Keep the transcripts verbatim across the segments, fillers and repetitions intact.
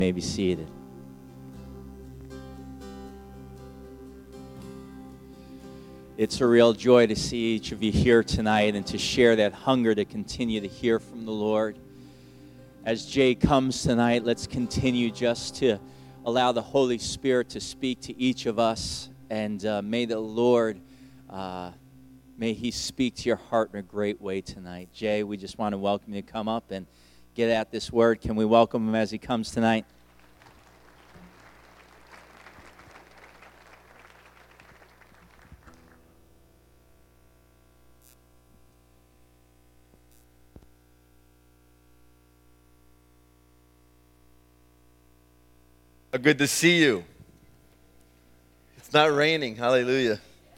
may be seated. It's a real joy to see each of you here tonight and to share that hunger to continue to hear from the Lord. As Jay comes tonight, let's continue just to allow the Holy Spirit to speak to each of us, and uh, may the Lord, uh, may He speak to your heart in a great way tonight. Jay, we just want to welcome you to come up and get at this word. Can we welcome him as he comes tonight? Good to see you. It's not raining. Hallelujah.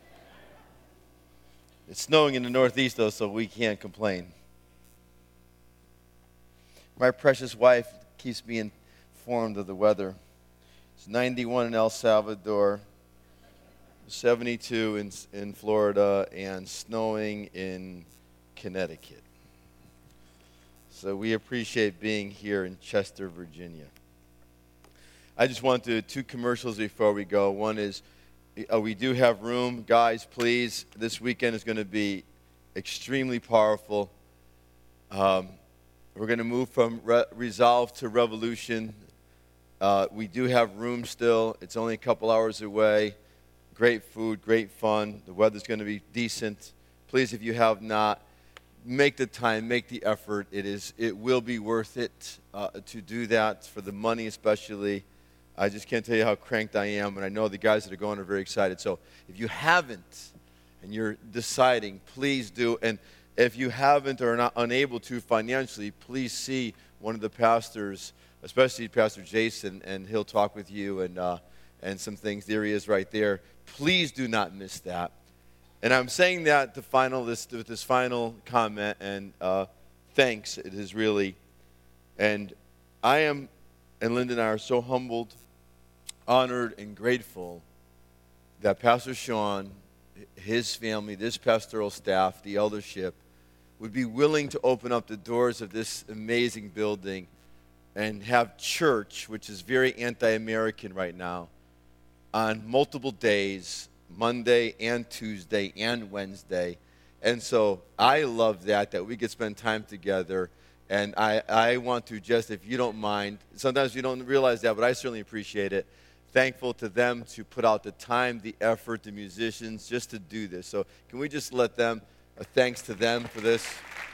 It's snowing in the Northeast, though, so we can't complain. My precious wife keeps me informed of the weather. It's ninety-one in El Salvador, seventy-two in, in Florida, and snowing in Connecticut. So we appreciate being here in Chester, Virginia. I just want to do two commercials before we go. One is uh, we do have room. Guys, please, this weekend is going to be extremely powerful. Um, we're going to move from re- resolve to revolution. Uh, we do have room still. It's only a couple hours away. Great food, great fun. The weather's going to be decent. Please, if you have not, make the time, make the effort. It is, it will be worth it uh, to do that, for the money especially. I just can't tell you how cranked I am, and I know the guys that are going are very excited. So if you haven't and you're deciding, please do. And if you haven't or are not unable to financially, please see one of the pastors, especially Pastor Jason, and he'll talk with you and uh, and some things. There he is right there. Please do not miss that. And I'm saying that to final this with this final comment, and uh, thanks. It is really, and I am, and Linda and I are so humbled, honored, and grateful that Pastor Sean, his family, this pastoral staff, the eldership, would be willing to open up the doors of this amazing building and have church, which is very anti-American right now, on multiple days, Monday and Tuesday and Wednesday. And so I love that, that we could spend time together. And I, I want to just, if you don't mind, sometimes you don't realize that, but I certainly appreciate it. Thankful to them to put out the time, the effort, the musicians, just to do this. So can we just let them, uh, thanks to them for this.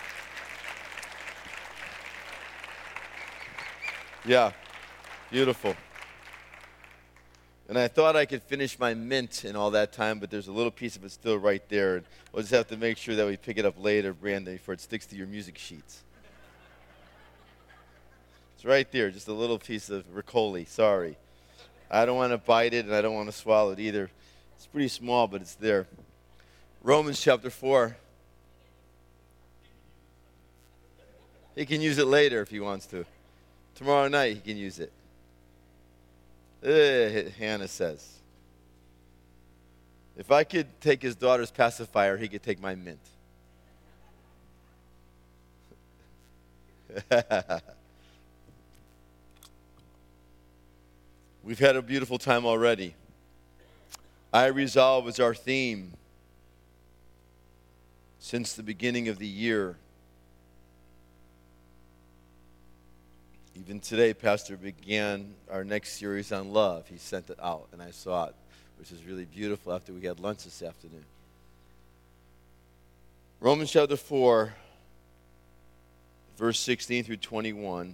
Yeah, beautiful. And I thought I could finish my mint in all that time, but there's a little piece of it still right there. And we'll just have to make sure that we pick it up later, Brandon, before it sticks to your music sheets. It's right there, just a little piece of Riccoli, sorry. I don't want to bite it, and I don't want to swallow it either. It's pretty small, but it's there. Romans chapter four. He can use it later if he wants to. Tomorrow night he can use it. Eh, Hannah says. If I could take his daughter's pacifier, he could take my mint. We've had a beautiful time already. I Resolve is our theme since the beginning of the year. Even today, Pastor began our next series on love. He sent it out, and I saw it, which is really beautiful after we had lunch this afternoon. Romans chapter four, verse sixteen through twenty-one.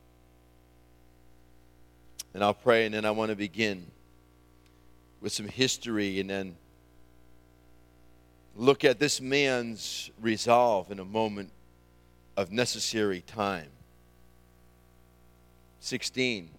And I'll pray, and then I want to begin with some history and then look at this man's resolve in a moment of necessary time. sixteen.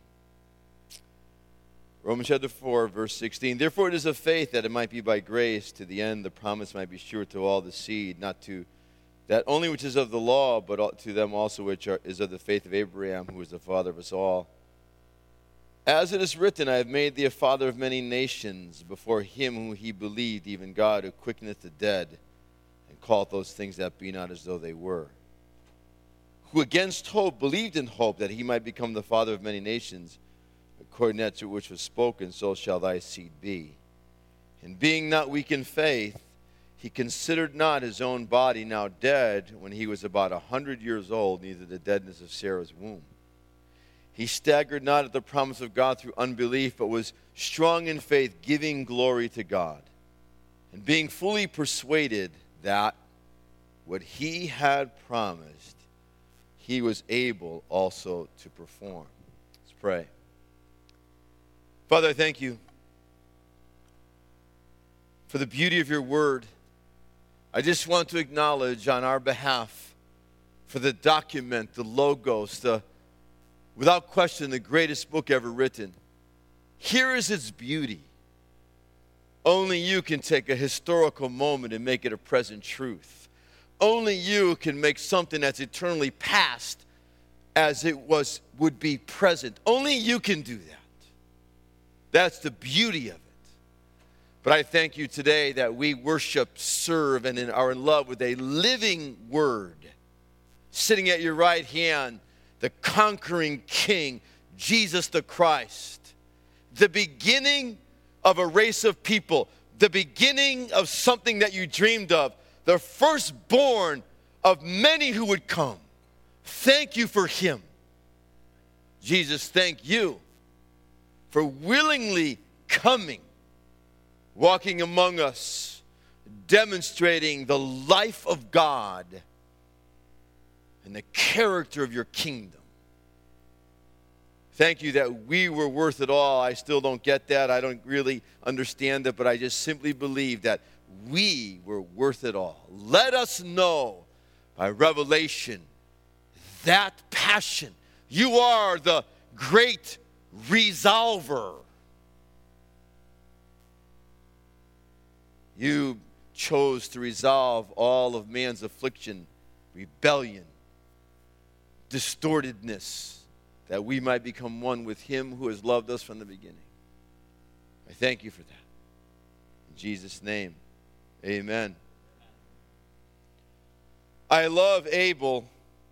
Romans chapter four, verse sixteen. Therefore it is of faith that it might be by grace, to the end the promise might be sure to all the seed, not to that only which is of the law, but to them also which are, is of the faith of Abraham, who is the father of us all. As it is written, I have made thee a father of many nations, before him whom he believed, even God, who quickeneth the dead, and calleth those things that be not as though they were. who against hope believed in hope that he might become the father of many nations, according to which was spoken, so shall thy seed be. And being not weak in faith, he considered not his own body now dead when he was about a hundred years old, neither the deadness of Sarah's womb. He staggered not at the promise of God through unbelief, but was strong in faith, giving glory to God, and being fully persuaded that what he had promised, he was able also to perform. Let's pray. Father, I thank you for the beauty of your word. I just want to acknowledge on our behalf for the document, the logos, the, without question, the greatest book ever written. Here is its beauty. Only you can take a historical moment and make it a present truth. Only you can make something that's eternally past as it was would be present. Only you can do that. That's the beauty of it. But I thank you today that we worship, serve, and are in love with a living word, sitting at your right hand, the conquering King, Jesus the Christ, the beginning of a race of people, the beginning of something that you dreamed of, the firstborn of many who would come. Thank you for him. Jesus, thank you for willingly coming, walking among us, demonstrating the life of God and the character of your kingdom. Thank you that we were worth it all. I still don't get that. I don't really understand it, but I just simply believe that we were worth it all. Let us know by revelation that passion. You are the great resolver. You chose to resolve all of man's affliction, rebellion, distortedness, that we might become one with him who has loved us from the beginning. I thank you for that. In Jesus' name, amen. I love Abel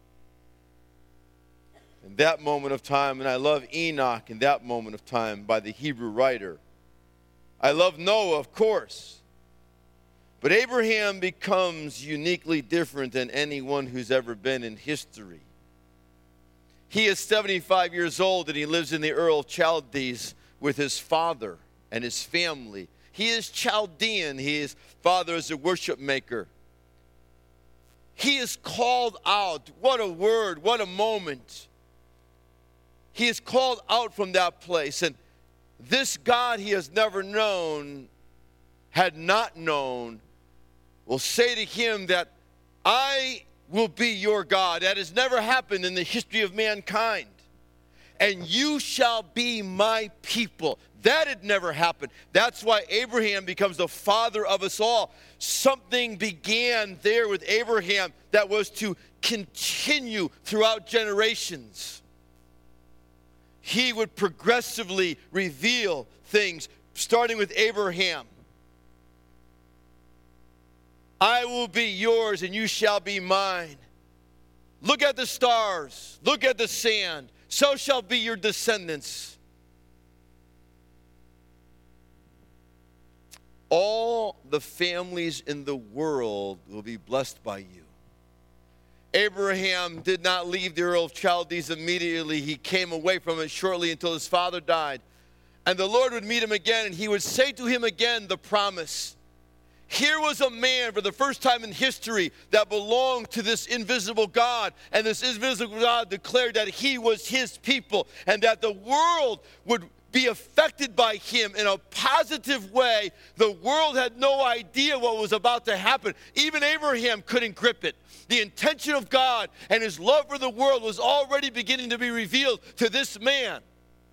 in that moment of time, and I love Enoch in that moment of time by the Hebrew writer. I love Noah, of course. But Abraham becomes uniquely different than anyone who's ever been in history. He is seventy-five years old and he lives in the Ur of Chaldees with his father and his family. He is Chaldean. His father is a worship maker. He is called out. What a word, what a moment. He is called out from that place. And this God he has never known, had not known, will say to him that I will be your God. That has never happened in the history of mankind. And you shall be my people. That had never happened. That's why Abraham becomes the father of us all. Something began there with Abraham that was to continue throughout generations. He would progressively reveal things, starting with Abraham. I will be yours and you shall be mine. Look at the stars. Look at the sand. So shall be your descendants. All the families in the world will be blessed by you. Abraham did not leave the Ur of Chaldees immediately. He came away from it shortly until his father died. And the Lord would meet him again, and he would say to him again the promise. Here was a man for the first time in history that belonged to this invisible God. And this invisible God declared that he was his people and that the world would be affected by him in a positive way. The world had no idea what was about to happen. Even Abraham couldn't grip it. The intention of God and his love for the world was already beginning to be revealed to this man.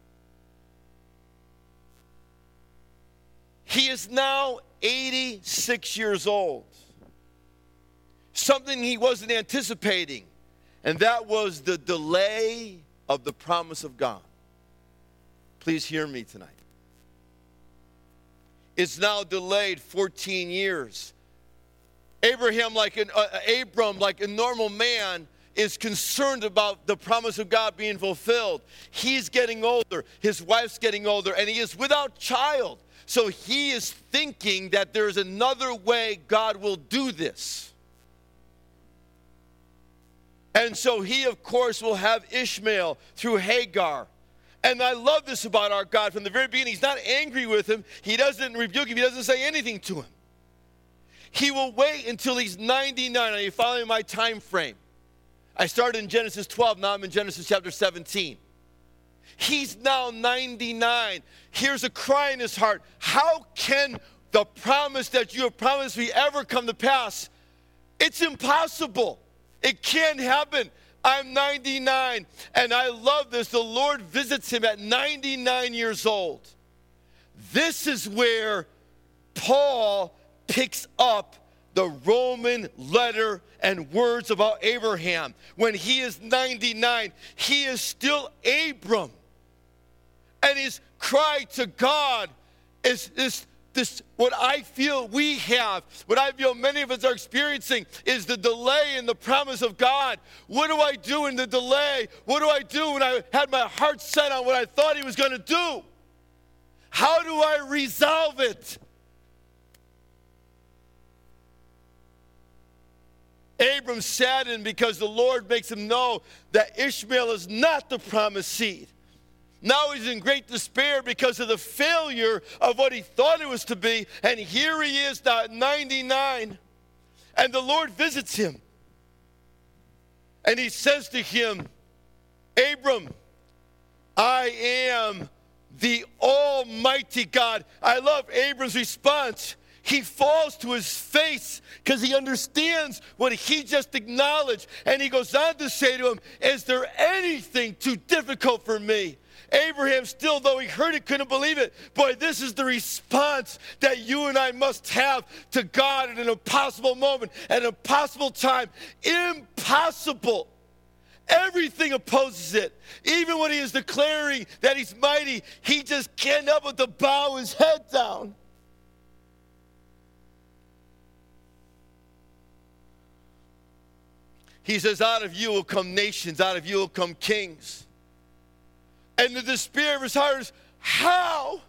He is now eighty-six years old. Something he wasn't anticipating, and that was the delay of the promise of God. Please hear me tonight. It's now delayed fourteen years. Abraham, like an uh, Abram, like a normal man, is concerned about the promise of God being fulfilled. He's getting older. His wife's getting older, and he is without child. So he is thinking that there's another way God will do this. And so he, of course, will have Ishmael through Hagar. And I love this about our God. From the very beginning, he's not angry with him. He doesn't rebuke him. He doesn't say anything to him. He will wait until he's ninety-nine. Are you following my time frame? I started in Genesis twelve. Now I'm in Genesis chapter seventeen. He's now ninety-nine. Here's a cry in his heart. How can the promise that you have promised me ever come to pass? It's impossible. It can't happen. I'm ninety-nine, and I love this. The Lord visits him at ninety-nine years old. This is where Paul picks up the Roman letter and words about Abraham. When he is ninety-nine, he is still Abram. And his cry to God is this. This, what I feel we have, what I feel many of us are experiencing is the delay in the promise of God. What do I do in the delay? What do I do when I had my heart set on what I thought he was going to do? How do I resolve it? Abram saddened because the Lord makes him know that Ishmael is not the promised seed. Now he's in great despair because of the failure of what he thought it was to be. And here he is now at ninety-nine. And the Lord visits him. And he says to him, Abram, I am the Almighty God. I love Abram's response. He falls to his face because he understands what he just acknowledged. And he goes on to say to him, is there anything too difficult for me? Abraham still, though he heard it, couldn't believe it. Boy, this is the response that you and I must have to God at an impossible moment, at an impossible time. Impossible. Everything opposes it. Even when he is declaring that he's mighty, he just can't help but to bow his head down. He says, out of you will come nations, out of you will come kings. And the despair of his heart is, how?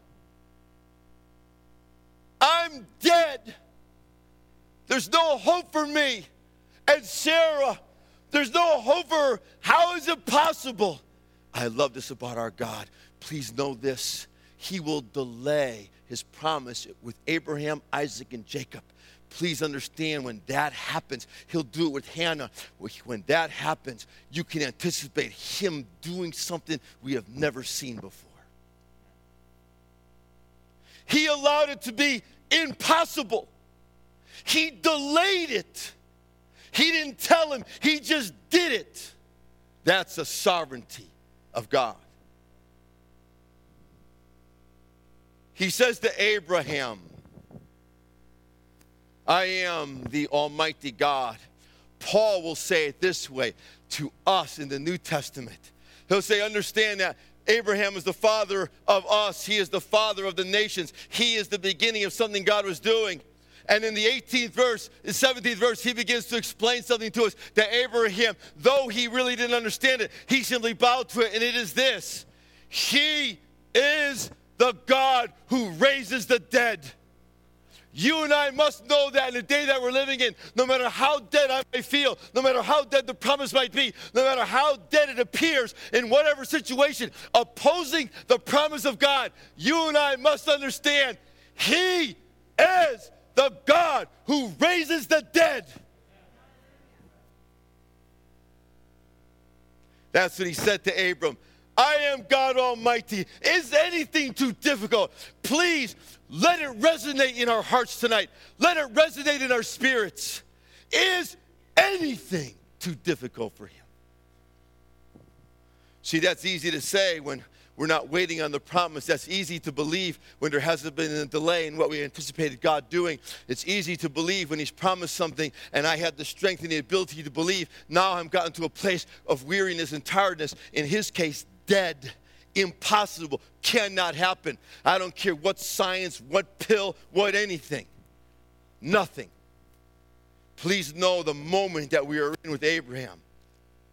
I'm dead. There's no hope for me. And Sarah, there's no hope for her. How is it possible? I love this about our God. Please know this. He will delay his promise with Abraham, Isaac, and Jacob. Please understand, when that happens, he'll do it with Hannah. When that happens, you can anticipate him doing something we have never seen before. He allowed it to be impossible. He delayed it. He didn't tell him. He just did it. That's the sovereignty of God. He says to Abraham, I am the Almighty God. Paul will say it this way to us in the New Testament. He'll say, understand that Abraham is the father of us. He is the father of the nations. He is the beginning of something God was doing. And in the eighteenth verse, the seventeenth verse, he begins to explain something to us that Abraham, though he really didn't understand it, he simply bowed to it, and it is this. He is the God who raises the dead. You and I must know that in the day that we're living in, no matter how dead I may feel, no matter how dead the promise might be, no matter how dead it appears in whatever situation, opposing the promise of God, you and I must understand he is the God who raises the dead. That's what he said to Abram. I am God Almighty. Is anything too difficult? Please let it resonate in our hearts tonight. Let it resonate in our spirits. Is anything too difficult for him? See, that's easy to say when we're not waiting on the promise. That's easy to believe when there hasn't been a delay in what we anticipated God doing. It's easy to believe when he's promised something and I had the strength and the ability to believe. Now I'm gotten to a place of weariness and tiredness. In his case, dead, impossible, cannot happen. I don't care what science, what pill, what anything. Nothing. Please know the moment that we are in with Abraham.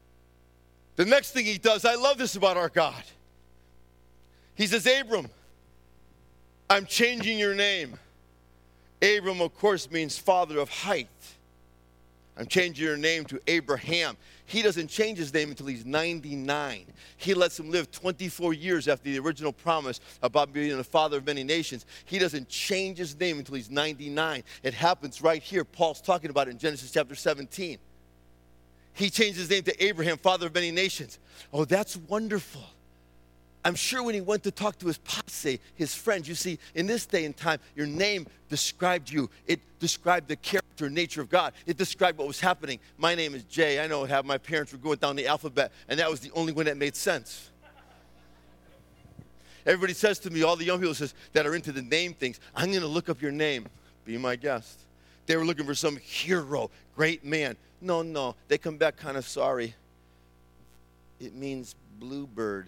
The next thing he does, I love this about our God. He says, Abram, I'm changing your name. Abram, of course, means father of height. I'm changing your name to Abraham. He doesn't change his name until he's ninety-nine. He lets him live twenty-four years after the original promise about being the father of many nations. He doesn't change his name until he's ninety-nine. It happens right here. Paul's talking about it in Genesis chapter seventeen. He changed his name to Abraham, father of many nations. Oh, that's wonderful. I'm sure when he went to talk to his posse, his friends, you see, in this day and time, your name described you. It described the character and nature of God. It described what was happening. My name is Jay. I know what happened. My parents were going down the alphabet, and that was the only one that made sense. Everybody says to me, all the young people says, that are into the name things, I'm going to look up your name. Be my guest. They were looking for some hero, great man. No, no. They come back kind of sorry. It means bluebird.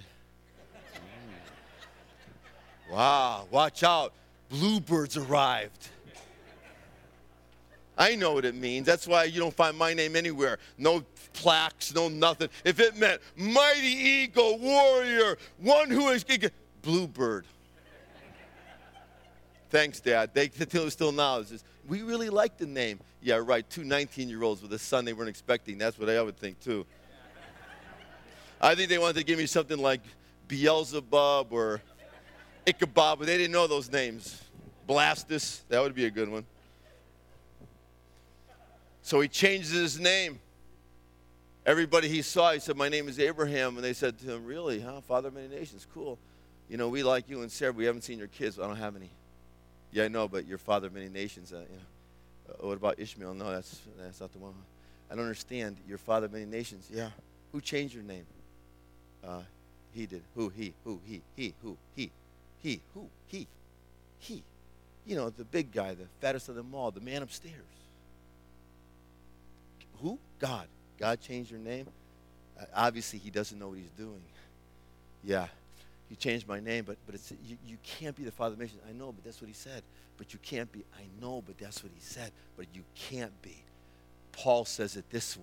Wow, watch out. Bluebirds arrived. I know what it means. That's why you don't find my name anywhere. No plaques, no nothing. If it meant mighty eagle, warrior, one who is bluebird. Thanks, Dad. They still still now. It's just, we really like the name. Yeah, right. Two nineteen-year-olds with a son they weren't expecting. That's what I would think, too. I think they wanted to give me something like Beelzebub or Ichabod, but they didn't know those names. Blastus, that would be a good one. So he changes his name. Everybody he saw, he said, my name is Abraham. And they said to him, really, huh? Father of many nations, cool. You know, we like you and Sarah, we haven't seen your kids. I don't have any. Yeah, I know, but you're father of many nations. Uh, you know. Uh, what about Ishmael? No, that's, that's not the one. I don't understand. You're father of many nations. Yeah. Who changed your name? Uh, he did. Who? He. Who? He. He. Who? He. He, who? He, he. You know, the big guy, the fattest of them all, the man upstairs. Who? God. God changed your name? Uh, obviously, he doesn't know what he's doing. Yeah, you changed my name, but, but it's, you, you can't be the father of nations. I know, but that's what he said. But you can't be. I know, but that's what he said. But you can't be. Paul says it this way.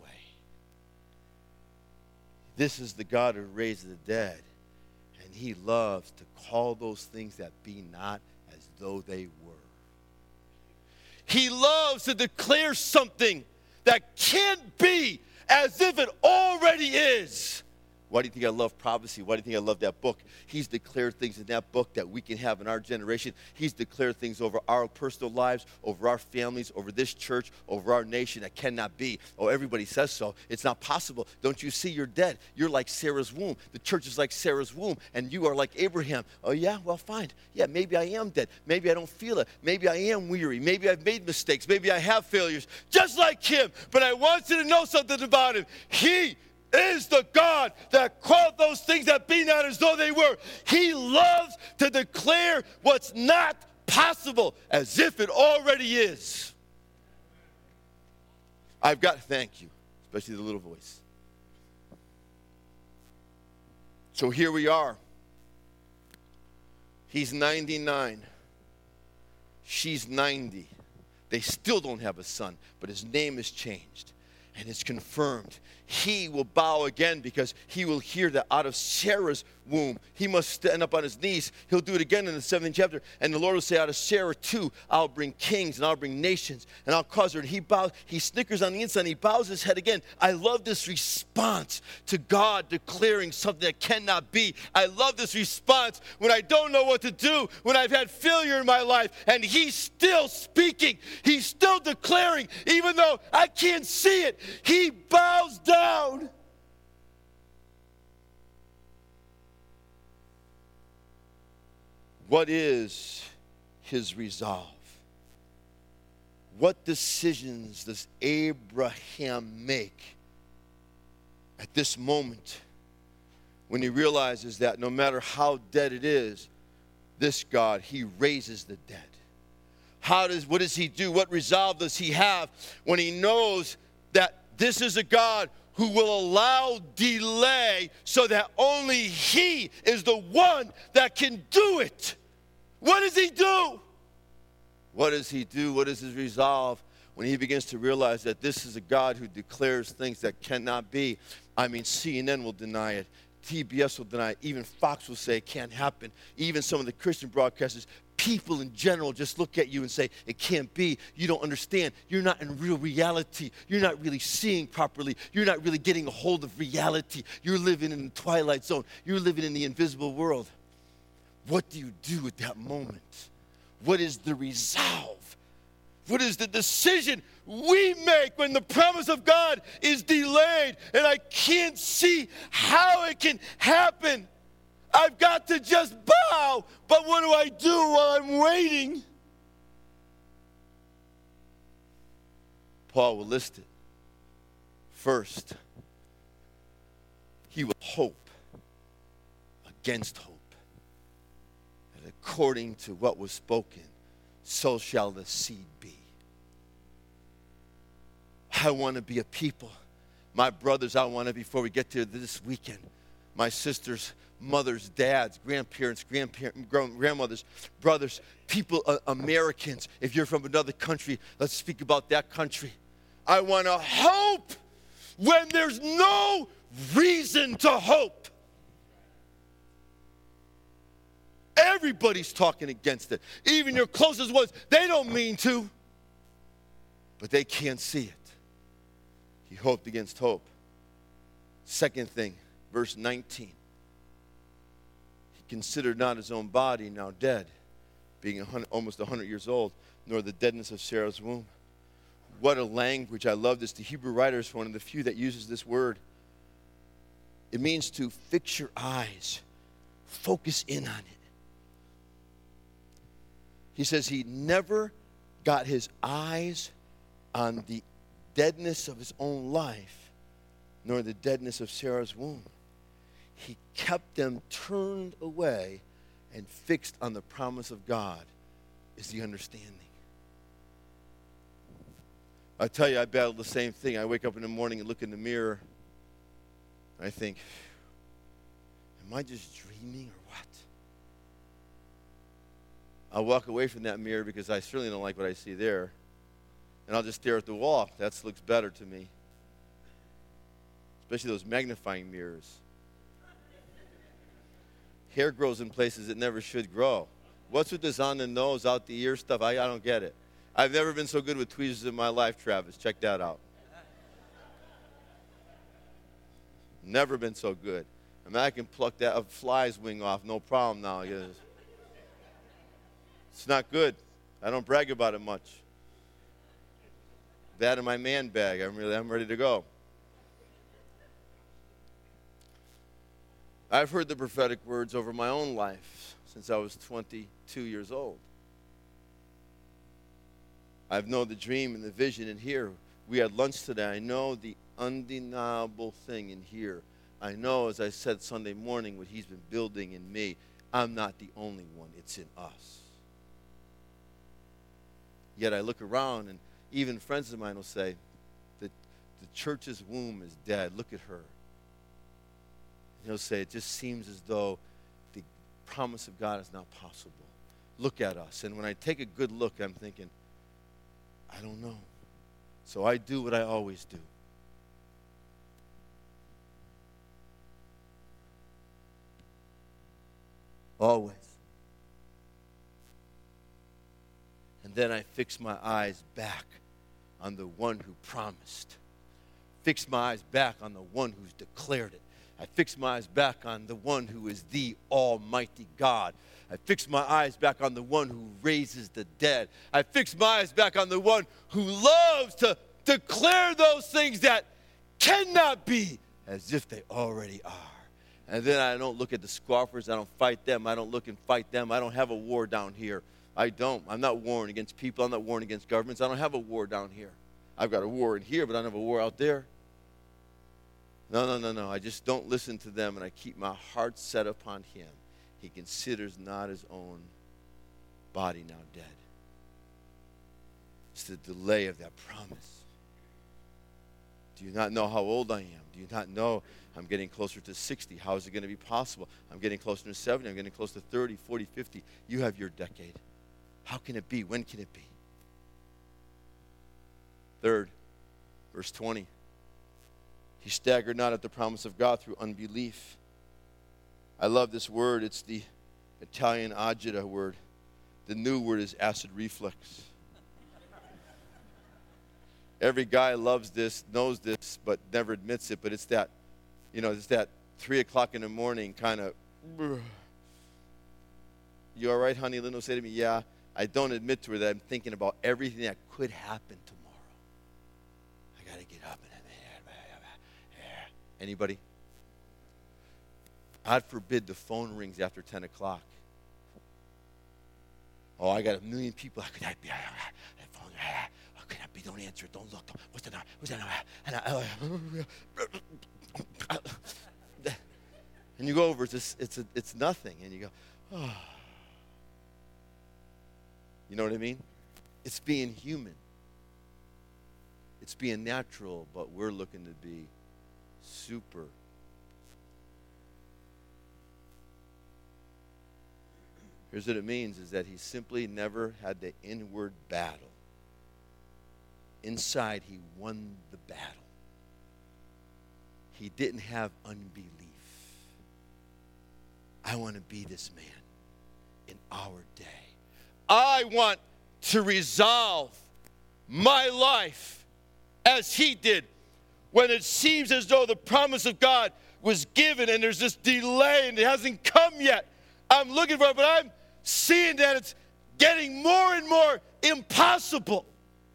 This is the God who raised the dead. And he loves to call those things that be not as though they were. He loves to declare something that can't be as if it already is. Why do you think I love prophecy? Why do you think I love that book? He's declared things in that book that we can have in our generation. He's declared things over our personal lives, over our families, over this church, over our nation that cannot be. Oh, everybody says so. It's not possible. Don't you see you're dead? You're like Sarah's womb. The church is like Sarah's womb, and you are like Abraham. Oh, yeah? Well, fine. Yeah, maybe I am dead. Maybe I don't feel it. Maybe I am weary. Maybe I've made mistakes. Maybe I have failures, just like him. But I want you to know something about him. He is the God that called those things that be not as though they were. He loves to declare what's not possible as if it already is. I've got, thank you, especially the little voice. So here we are. He's ninety-nine. She's ninety. They still don't have a son, but his name is changed. And it's confirmed. He will bow again because he will hear that out of Sarah's womb. He must stand up on his knees. He'll do it again in the seventh chapter. And the Lord will say, out of Sarah too, I'll bring kings and I'll bring nations and I'll cause her. And he bows, he snickers on the inside and he bows his head again. I love this response to God declaring something that cannot be. I love this response when I don't know what to do, when I've had failure in my life, and he's still speaking. He's still declaring, even though I can't see it. He bows down. What is his resolve? What decisions does Abraham make at this moment when he realizes that no matter how dead it is, this God, he raises the dead? How does, what does he do? What resolve does he have when he knows that this is a God who will allow delay so that only he is the one that can do it? What does he do? What does he do? What is his resolve when he begins to realize that this is a God who declares things that cannot be? I mean, C N N will deny it. T B S will deny it. Even Fox will say it can't happen. Even some of the Christian broadcasters, people in general just look at you and say, it can't be. You don't understand. You're not in real reality. You're not really seeing properly. You're not really getting a hold of reality. You're living in the twilight zone. You're living in the invisible world. What do you do at that moment? What is the resolve? What is the decision we make when the promise of God is delayed and I can't see how it can happen? I've got to just bow, but what do I do while I'm waiting? Paul will list it. First, he will hope against hope. And according to what was spoken, so shall the seed be. I want to be a people. My brothers, I want to, before we get to this weekend, my sisters, mothers, dads, grandparents, grandparents, grandmothers, brothers, people, uh, Americans. If you're from another country, let's speak about that country. I want to hope when there's no reason to hope. Everybody's talking against it. Even your closest ones, they don't mean to, but they can't see it. He hoped against hope. Second thing, verse nineteen. He considered not his own body now dead, being a hundred, almost one hundred years old, nor the deadness of Sarah's womb. What a language. I love this. The Hebrew writer is one of the few that uses this word. It means to fix your eyes, focus in on it. He says he never got his eyes on the deadness of his own life, nor the deadness of Sarah's womb. He kept them turned away and fixed on the promise of God is the understanding. I tell you, I battle the same thing. I wake up in the morning and look in the mirror. And I think, am I just dreaming or what? I'll walk away from that mirror because I certainly don't like what I see there. And I'll just stare at the wall. That looks better to me. Especially those magnifying mirrors. Hair grows in places it never should grow. What's with this on the nose, out the ear stuff? I, I don't get it. I've never been so good with tweezers in my life, Travis. Check that out. Never been so good. I mean, I can pluck that a fly's wing off, no problem now. It's not good. I don't brag about it much. That in my man bag. I'm really, I'm ready to go. I've heard the prophetic words over my own life since I was twenty-two years old. I've known the dream and the vision in here. We had lunch today. I know the undeniable thing in here. I know, as I said Sunday morning, what he's been building in me. I'm not the only one. It's in us. Yet I look around, and even friends of mine will say, the, the church's womb is dead. Look at her. And he'll say, it just seems as though the promise of God is not possible. Look at us. And when I take a good look, I'm thinking, I don't know. So I do what I always do. Always. And then I fix my eyes back on the one who promised. Fix my eyes back on the one who's declared it. I fix my eyes back on the one who is the Almighty God. I fix my eyes back on the one who raises the dead. I fix my eyes back on the one who loves to declare those things that cannot be as if they already are. And then I don't look at the scoffers. I don't fight them. I don't look and fight them. I don't have a war down here. I don't. I'm not warring against people. I'm not warring against governments. I don't have a war down here. I've got a war in here, but I don't have a war out there. No, no, no, no. I just don't listen to them, and I keep my heart set upon him. He considers not his own body now dead. It's the delay of that promise. Do you not know how old I am? Do you not know I'm getting closer to sixty? How is it going to be possible? I'm getting closer to seventy. I'm getting close to thirty, forty, fifty. You have your decade. How can it be? When can it be? Third, verse twenty. He staggered not at the promise of God through unbelief. I love this word. It's the Italian agita word. The new word is acid reflux. Every guy loves this, knows this, but never admits it. But it's that, you know, it's that three o'clock in the morning kind of, you all right, honey? Lynn will say to me, yeah. I don't admit to her that I'm thinking about everything that could happen tomorrow. I got to get up. Anybody? God forbid the phone rings after ten o'clock. Oh, I got a million people. How could that be? That phone, how could that be? Don't answer it. Don't look. What's that? What's that? And, I, and you go over. It's just, it's a, it's nothing. And you go, oh. You know what I mean? It's being human. It's being natural, but we're looking to be super. Here's what it means, is that he simply never had the inward battle. Inside, he won the battle. He didn't have unbelief. I want to be this man in our day. I want to resolve my life as he did. When it seems as though the promise of God was given and there's this delay and it hasn't come yet. I'm looking for it, but I'm seeing that it's getting more and more impossible.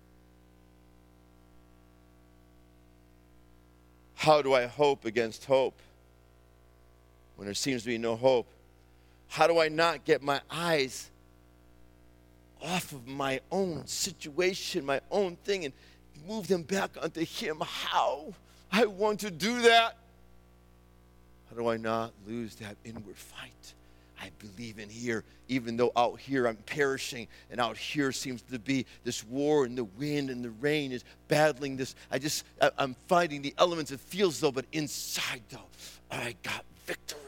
How do I hope against hope when there seems to be no hope? How do I not get my eyes off of my own situation, my own thing, and move them back onto him? How? I want to do that. How do I not lose that inward fight? I believe in here, even though out here I'm perishing, and out here seems to be this war, and the wind and the rain is battling this. I just, I, I'm fighting the elements. It feels though, but inside though, I got victory.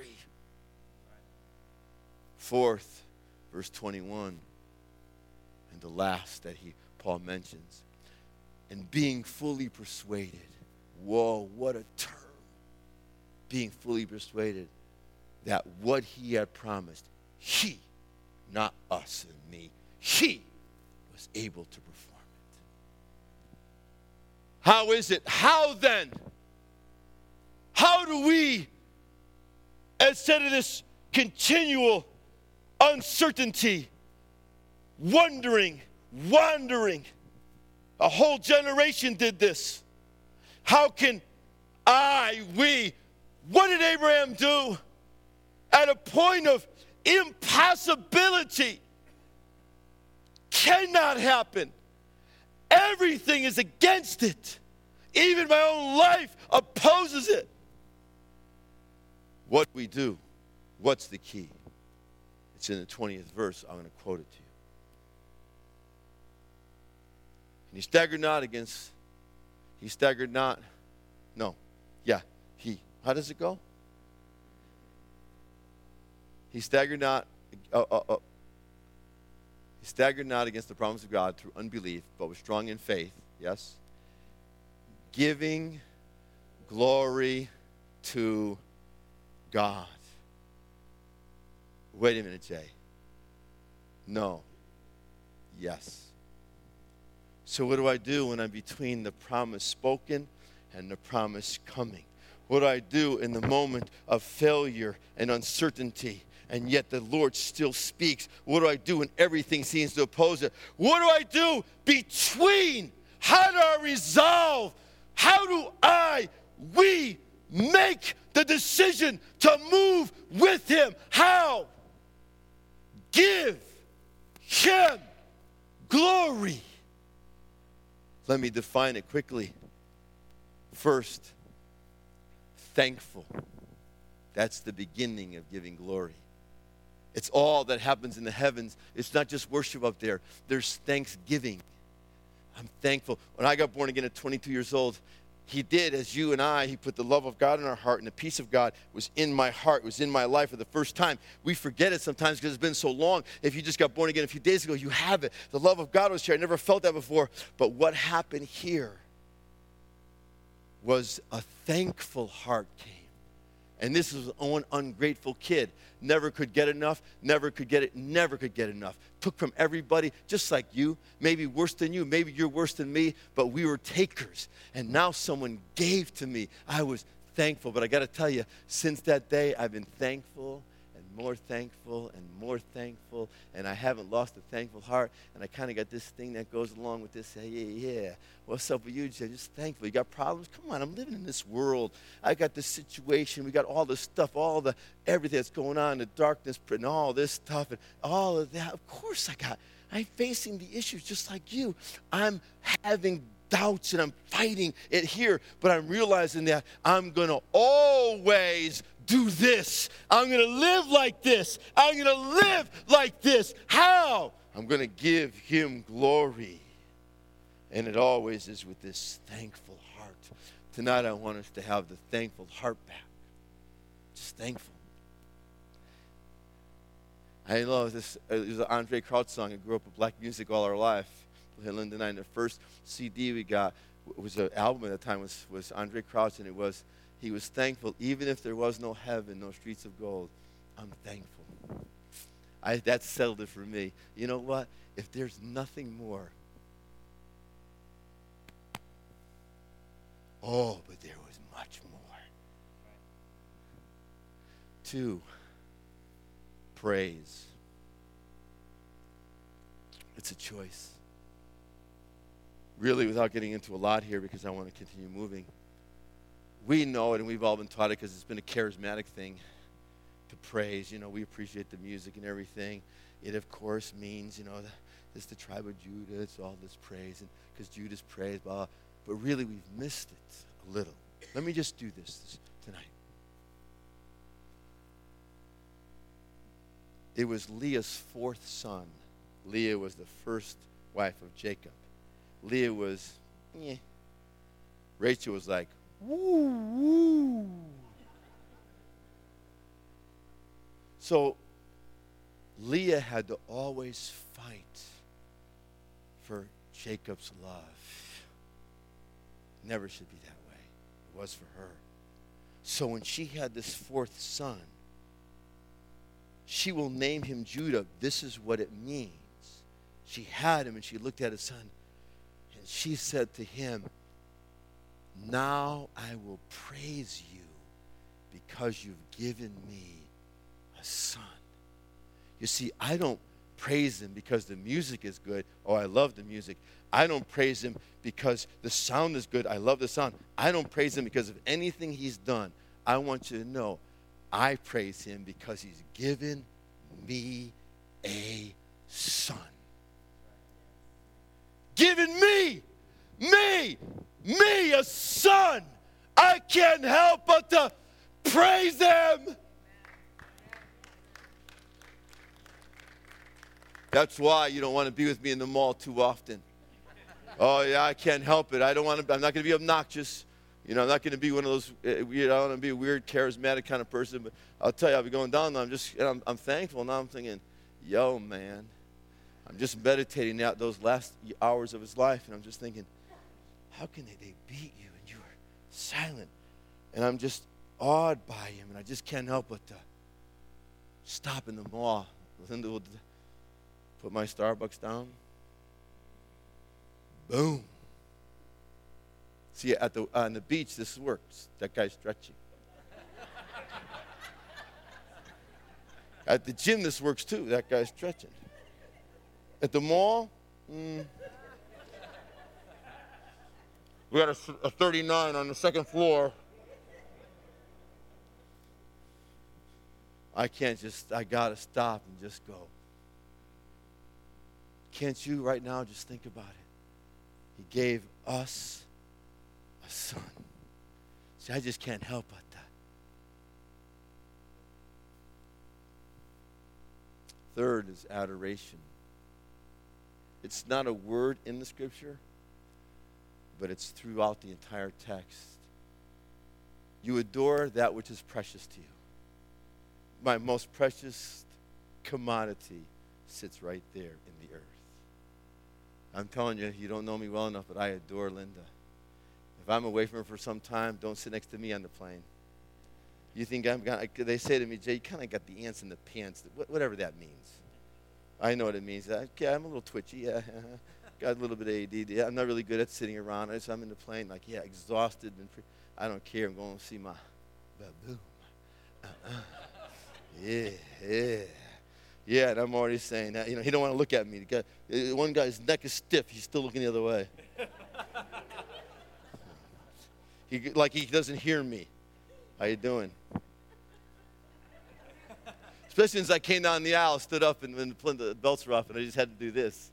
Fourth, verse twenty-one, and the last that he Paul mentions, and being fully persuaded. Whoa, what a term. Being fully persuaded that what he had promised, he, not us and me, he was able to perform it. How is it? How then? How do we, instead of this continual uncertainty, wondering, wandering, a whole generation did this. How can I, we, what did Abraham do? At a point of impossibility, cannot happen. Everything is against it. Even my own life opposes it. What we do, what's the key? It's in the twentieth verse. I'm going to quote it to you. And he staggered not against, he staggered not, no, yeah, he. How does it go? He staggered not, uh, uh, uh, he staggered not against the promise of God through unbelief, but was strong in faith, yes, giving glory to God. Wait a minute, Jay. No. Yes. So what do I do when I'm between the promise spoken and the promise coming? What do I do in the moment of failure and uncertainty, and yet the Lord still speaks? What do I do when everything seems to oppose it? What do I do between? How do I resolve? How do I, we, make the decision to move with him? How? Give him glory. Let me define it quickly. First, thankful. That's the beginning of giving glory. It's all that happens in the heavens. It's not just worship up there. There's thanksgiving. I'm thankful. When I got born again at twenty-two years old, he did, as you and I, he put the love of God in our heart, and the peace of God was in my heart, was in my life for the first time. We forget it sometimes because it's been so long. If you just got born again a few days ago, you have it. The love of God was here. I never felt that before. But what happened here? was a thankful heart came. And this was an ungrateful kid. Never could get enough, never could get it, never could get enough. Took from everybody, just like you, maybe worse than you, maybe you're worse than me, but we were takers. And now someone gave to me. I was thankful, but I got to tell you, since that day, I've been thankful and more thankful and more thankful, and I haven't lost a thankful heart, and I kind of got this thing that goes along with this, hey, yeah, yeah, what's up with you, Jay? Just thankful. You got problems? Come on, I'm living in this world. I got this situation. We got all this stuff, all the, everything that's going on, the darkness, and all this stuff, and all of that. Of course I got. I'm facing the issues just like you. I'm having doubts and I'm fighting it here, but I'm realizing that I'm going to always do this. I'm going to live like this. I'm going to live like this. How? I'm going to give him glory. And it always is with this thankful heart. Tonight I want us to have the thankful heart back. Just thankful. I love this. It was an Andre Crouch song. I grew up with black music all our life. Linda and I, the first C D we got was an album at the time was, was Andre Crouch, and it was he was thankful even if there was no heaven, no streets of gold. I'm thankful. I that settled it for me. You know what? If there's nothing more, oh, but there was much more. Two, praise. It's a choice. Really, without getting into a lot here, because I want to continue moving, we know it, and we've all been taught it because it's been a charismatic thing to praise. You know, we appreciate the music and everything. It, of course, means, you know, it's the tribe of Judah. It's all this praise, and because Judah's praise, blah, blah. But really, we've missed it a little. Let me just do this tonight. It was Leah's fourth son. Leah was the first wife of Jacob. Leah was, yeah. Rachel was like, woo, woo. So Leah had to always fight for Jacob's love. Never should be that way. It was for her. So when she had this fourth son, she will name him Judah. This is what it means. She had him and she looked at his son. And she said to him, now I will praise you because you've given me a son. You see, I don't praise him because the music is good. Oh, I love the music. I don't praise him because the sound is good. I love the sound. I don't praise him because of anything he's done. I want you to know, I praise him because he's given me a son. Given me, me, me a son. I can't help but to praise him. That's why you don't want to be with me in the mall too often. Oh, yeah, I can't help it. I don't want to, I'm not going to be obnoxious. You know, I'm not going to be one of those, uh, weird, I don't want to be a weird, charismatic kind of person. But I'll tell you, I'll be going down there. I'm just, and I'm, I'm thankful. Now I'm thinking, yo, man. I'm just meditating out those last hours of his life. And I'm just thinking, how can they, they beat you and you are silent? And I'm just awed by him. And I just can't help but to stop in the mall. Linda will put my Starbucks down. Boom. See, at the, on the beach, this works. That guy's stretching. At the gym, this works too. That guy's stretching. At the mall, mm, we got a, a thirty-nine on the second floor. I can't just, I got to stop and just go. Can't you right now just think about it? He gave us a son. See, I just can't help but that. Third is adoration. It's not a word in the scripture, but it's throughout the entire text. You adore that which is precious to you. My most precious commodity sits right there in the earth. I'm telling you, you don't know me well enough, but I adore Linda. If I'm away from her for some time, don't sit next to me on the plane. You think I'm gonna, they say to me, Jay, you kind of got the ants in the pants, whatever that means. I know what it means. Okay, I'm a little twitchy. Yeah, got a little bit of A D D. I'm not really good at sitting around. I just, I'm in the plane, like, yeah, exhausted. And pre- I don't care. I'm going to see my baboon. Uh-uh. Yeah, yeah. Yeah, and I'm already saying that. You know, he don't want to look at me. The guy, one guy's neck is stiff. He's still looking the other way. He, like he doesn't hear me. How you doing? Especially since I came down the aisle, stood up, and, and the belts were off, and I just had to do this.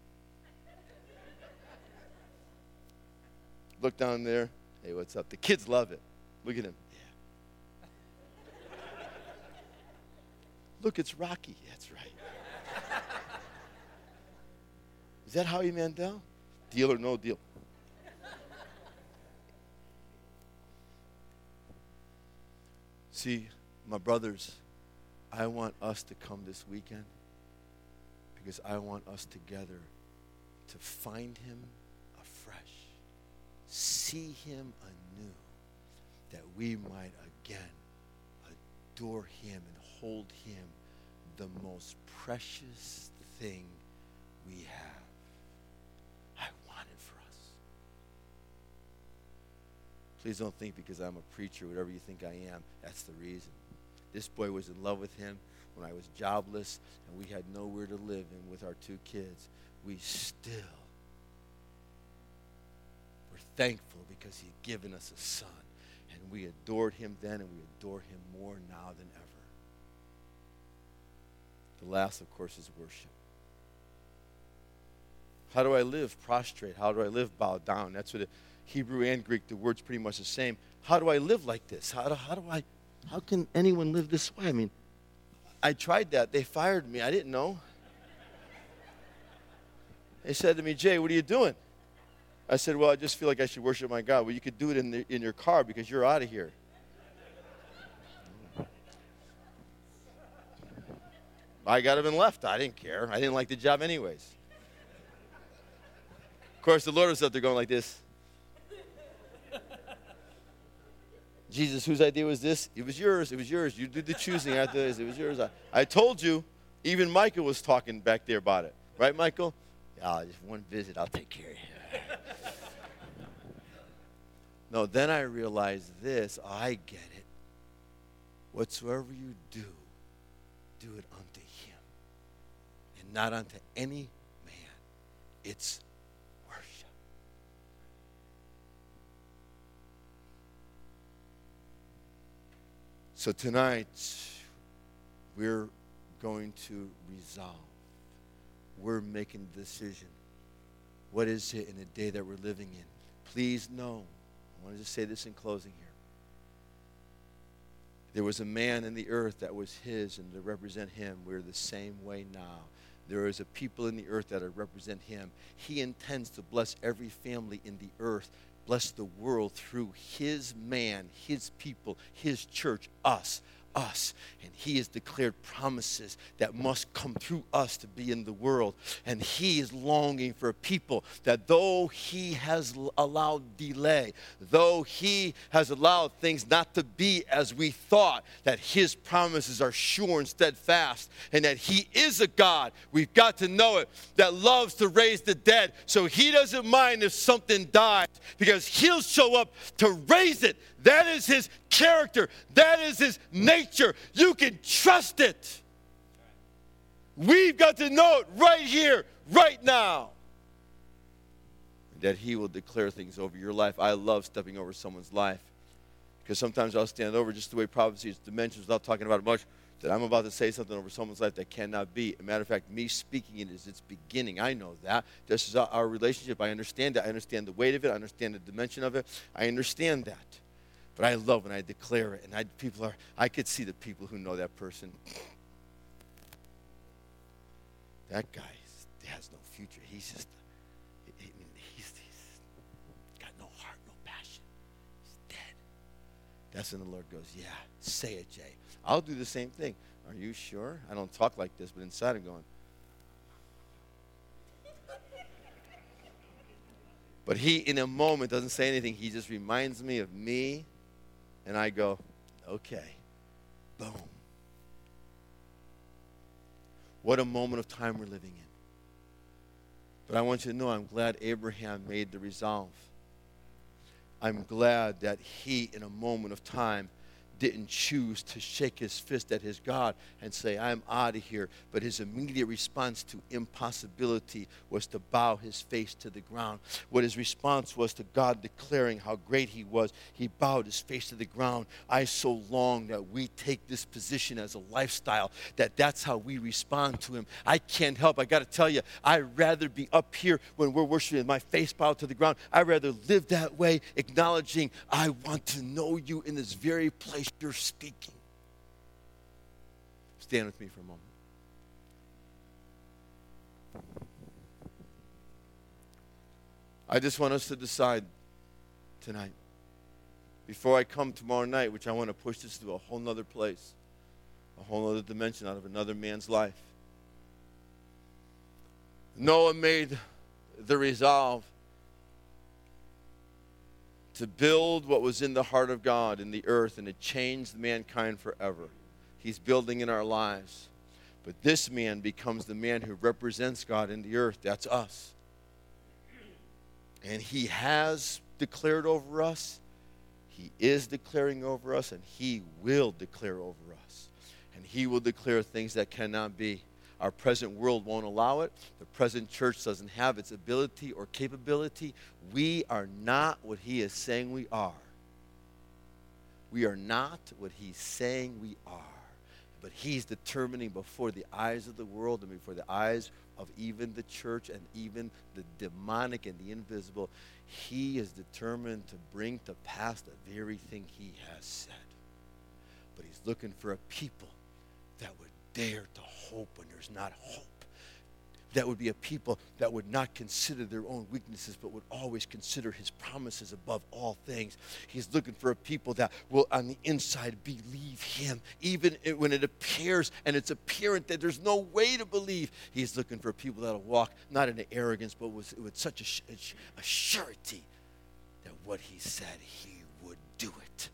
Look down there. Hey, what's up? The kids love it. Look at him. Yeah. Look, it's Rocky. That's right. Is that Howie Mandel? Deal or no deal? See, my brothers, I want us to come this weekend because I want us together to find him afresh, see him anew, that we might again adore him and hold him the most precious thing we have. I want it for us. Please don't think because I'm a preacher, whatever you think I am, that's the reason. This boy was in love with him when I was jobless and we had nowhere to live, and with our two kids, we still were thankful because he had given us a son. And we adored him then, and we adore him more now than ever. The last, of course, is worship. How do I live prostrate? How do I live bowed down? That's what the Hebrew and Greek, the word's pretty much the same. How do I live like this? How do, how do I, how can anyone live this way? I mean, I tried that. They fired me. I didn't know. They said to me, Jay, what are you doing? I said, well, I just feel like I should worship my God. Well, you could do it in, the, in your car because you're out of here. I got up and left. I didn't care. I didn't like the job anyways. Of course, the Lord was up there going like this. Jesus, whose idea was this? It was yours. It was yours. You did the choosing after this. It was yours. I, I told you. Even Michael was talking back there about it. Right, Michael? Yeah, just one visit. I'll take care of you. No, then I realized this. I get it. Whatsoever you do, do it unto him, and not unto any man. It's worship. So tonight, we're going to resolve. We're making a decision. What is it in the day that we're living in? Please know, I want to just say this in closing here. There was a man in the earth that was his, and to represent him, we're the same way now. There is a people in the earth that represent him. He intends to bless every family in the earth, bless the world through his man, his people, his church, us. Us, and he has declared promises that must come through us to be in the world, and he is longing for a people that though he has allowed delay, though he has allowed things not to be as we thought, that his promises are sure and steadfast, and that he is a God, we've got to know it, that loves to raise the dead, so he doesn't mind if something dies, because he'll show up to raise it. That is his character. That is his nature. You can trust it. We've got to know it right here, right now. That he will declare things over your life. I love stepping over someone's life, because sometimes I'll stand over just the way prophecy is dimensions without talking about it much, that I'm about to say something over someone's life that cannot be. As a matter of fact, me speaking it is its beginning. I know that. This is our relationship. I understand that. I understand the weight of it. I understand the dimension of it. I understand that. But I love when I declare it, and I, people are, I could see the people who know that person. That guy has no future. He's just, I mean, he's, he's got no heart, no passion. He's dead. That's when the Lord goes, yeah, say it, Jay. I'll do the same thing. Are you sure? I don't talk like this, but inside I'm going. But he, in a moment, doesn't say anything. He just reminds me of me, and I go, okay, boom. What a moment of time we're living in. But I want you to know I'm glad Abraham made the resolve. I'm glad that he, in a moment of time, didn't choose to shake his fist at his God and say, I'm out of here. But his immediate response to impossibility was to bow his face to the ground. What his response was to God declaring how great he was, he bowed his face to the ground. I so long that we take this position as a lifestyle, that that's how we respond to him. I can't help. I got to tell you, I'd rather be up here when we're worshiping with my face bowed to the ground. I'd rather live that way, acknowledging, I want to know you in this very place you're speaking. Stand with me for a moment. I just want us to decide tonight, before I come tomorrow night, which I want to push this to a whole nother place, a whole other dimension out of another man's life. Noah made the resolve to build what was in the heart of God in the earth, and to change mankind forever. He's building in our lives. But this man becomes the man who represents God in the earth. That's us. And he has declared over us. He is declaring over us, and he will declare over us. And he will declare things that cannot be. Our present world won't allow it. The present church doesn't have its ability or capability. We are not what he is saying we are. We are not what he's saying we are. But he's determining before the eyes of the world and before the eyes of even the church and even the demonic and the invisible, he is determined to bring to pass the very thing he has said. But he's looking for a people that would dare to hope when there's not hope. That would be a people that would not consider their own weaknesses, but would always consider his promises above all things. He's looking for a people that will on the inside believe him, even when it appears and it's apparent that there's no way to believe. He's looking for people that will walk not in arrogance, but with, with such a, a surety that what he said, he would do it.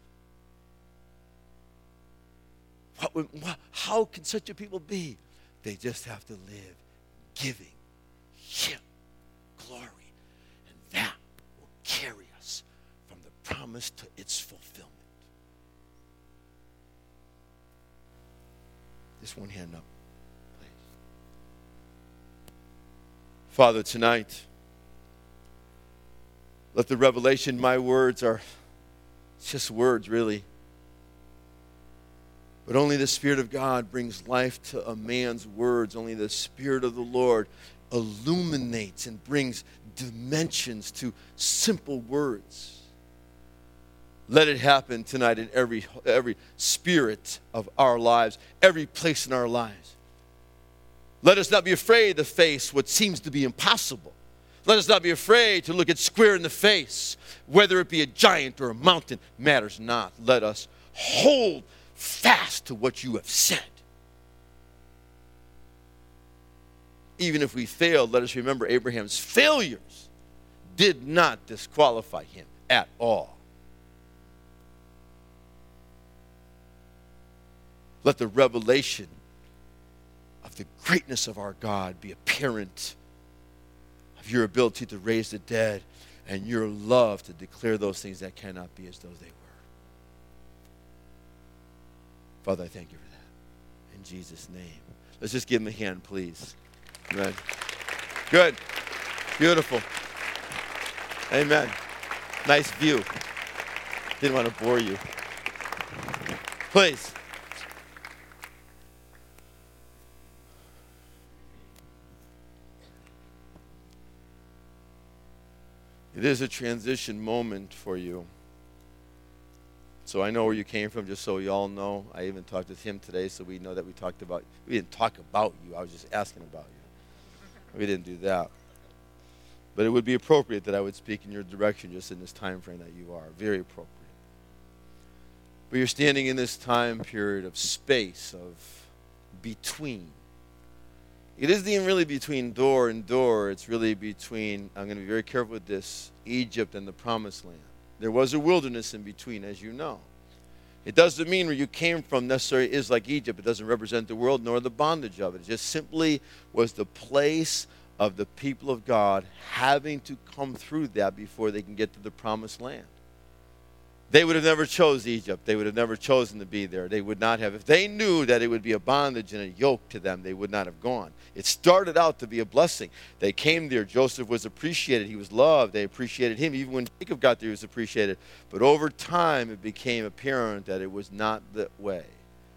What, what, how can such a people be? They just have to live giving him glory. And that will carry us from the promise to its fulfillment. Just one hand up, please. Father, tonight, let the revelation, my words are just words, really. But only the Spirit of God brings life to a man's words. Only the Spirit of the Lord illuminates and brings dimensions to simple words. Let it happen tonight in every, every spirit of our lives, every place in our lives. Let us not be afraid to face what seems to be impossible. Let us not be afraid to look it square in the face. Whether it be a giant or a mountain, matters not. Let us hold fast to what you have said. Even if we failed, let us remember Abraham's failures did not disqualify him at all. Let the revelation of the greatness of our God be apparent, of your ability to raise the dead and your love to declare those things that cannot be as though they were. Father, I thank you for that. In Jesus' name. Let's just give him a hand, please. Amen. Good. Beautiful. Amen. Nice view. Didn't want to bore you. Please. It is a transition moment for you. So I know where you came from, just so you all know. I even talked with him today, so we know that we talked about, we didn't talk about you. I was just asking about you. We didn't do that. But it would be appropriate that I would speak in your direction just in this time frame that you are. Very appropriate. But you're standing in this time period of space, of between. It isn't even really between door and door. It's really between, I'm going to be very careful with this, Egypt and the Promised Land. There was a wilderness in between, as you know. It doesn't mean where you came from necessarily is like Egypt. It doesn't represent the world nor the bondage of it. It just simply was the place of the people of God having to come through that before they can get to the Promised Land. They would have never chose Egypt. They would have never chosen to be there. They would not have. If they knew that it would be a bondage and a yoke to them, they would not have gone. It started out to be a blessing. They came there. Joseph was appreciated. He was loved. They appreciated him. Even when Jacob got there, he was appreciated. But over time, it became apparent that it was not that way.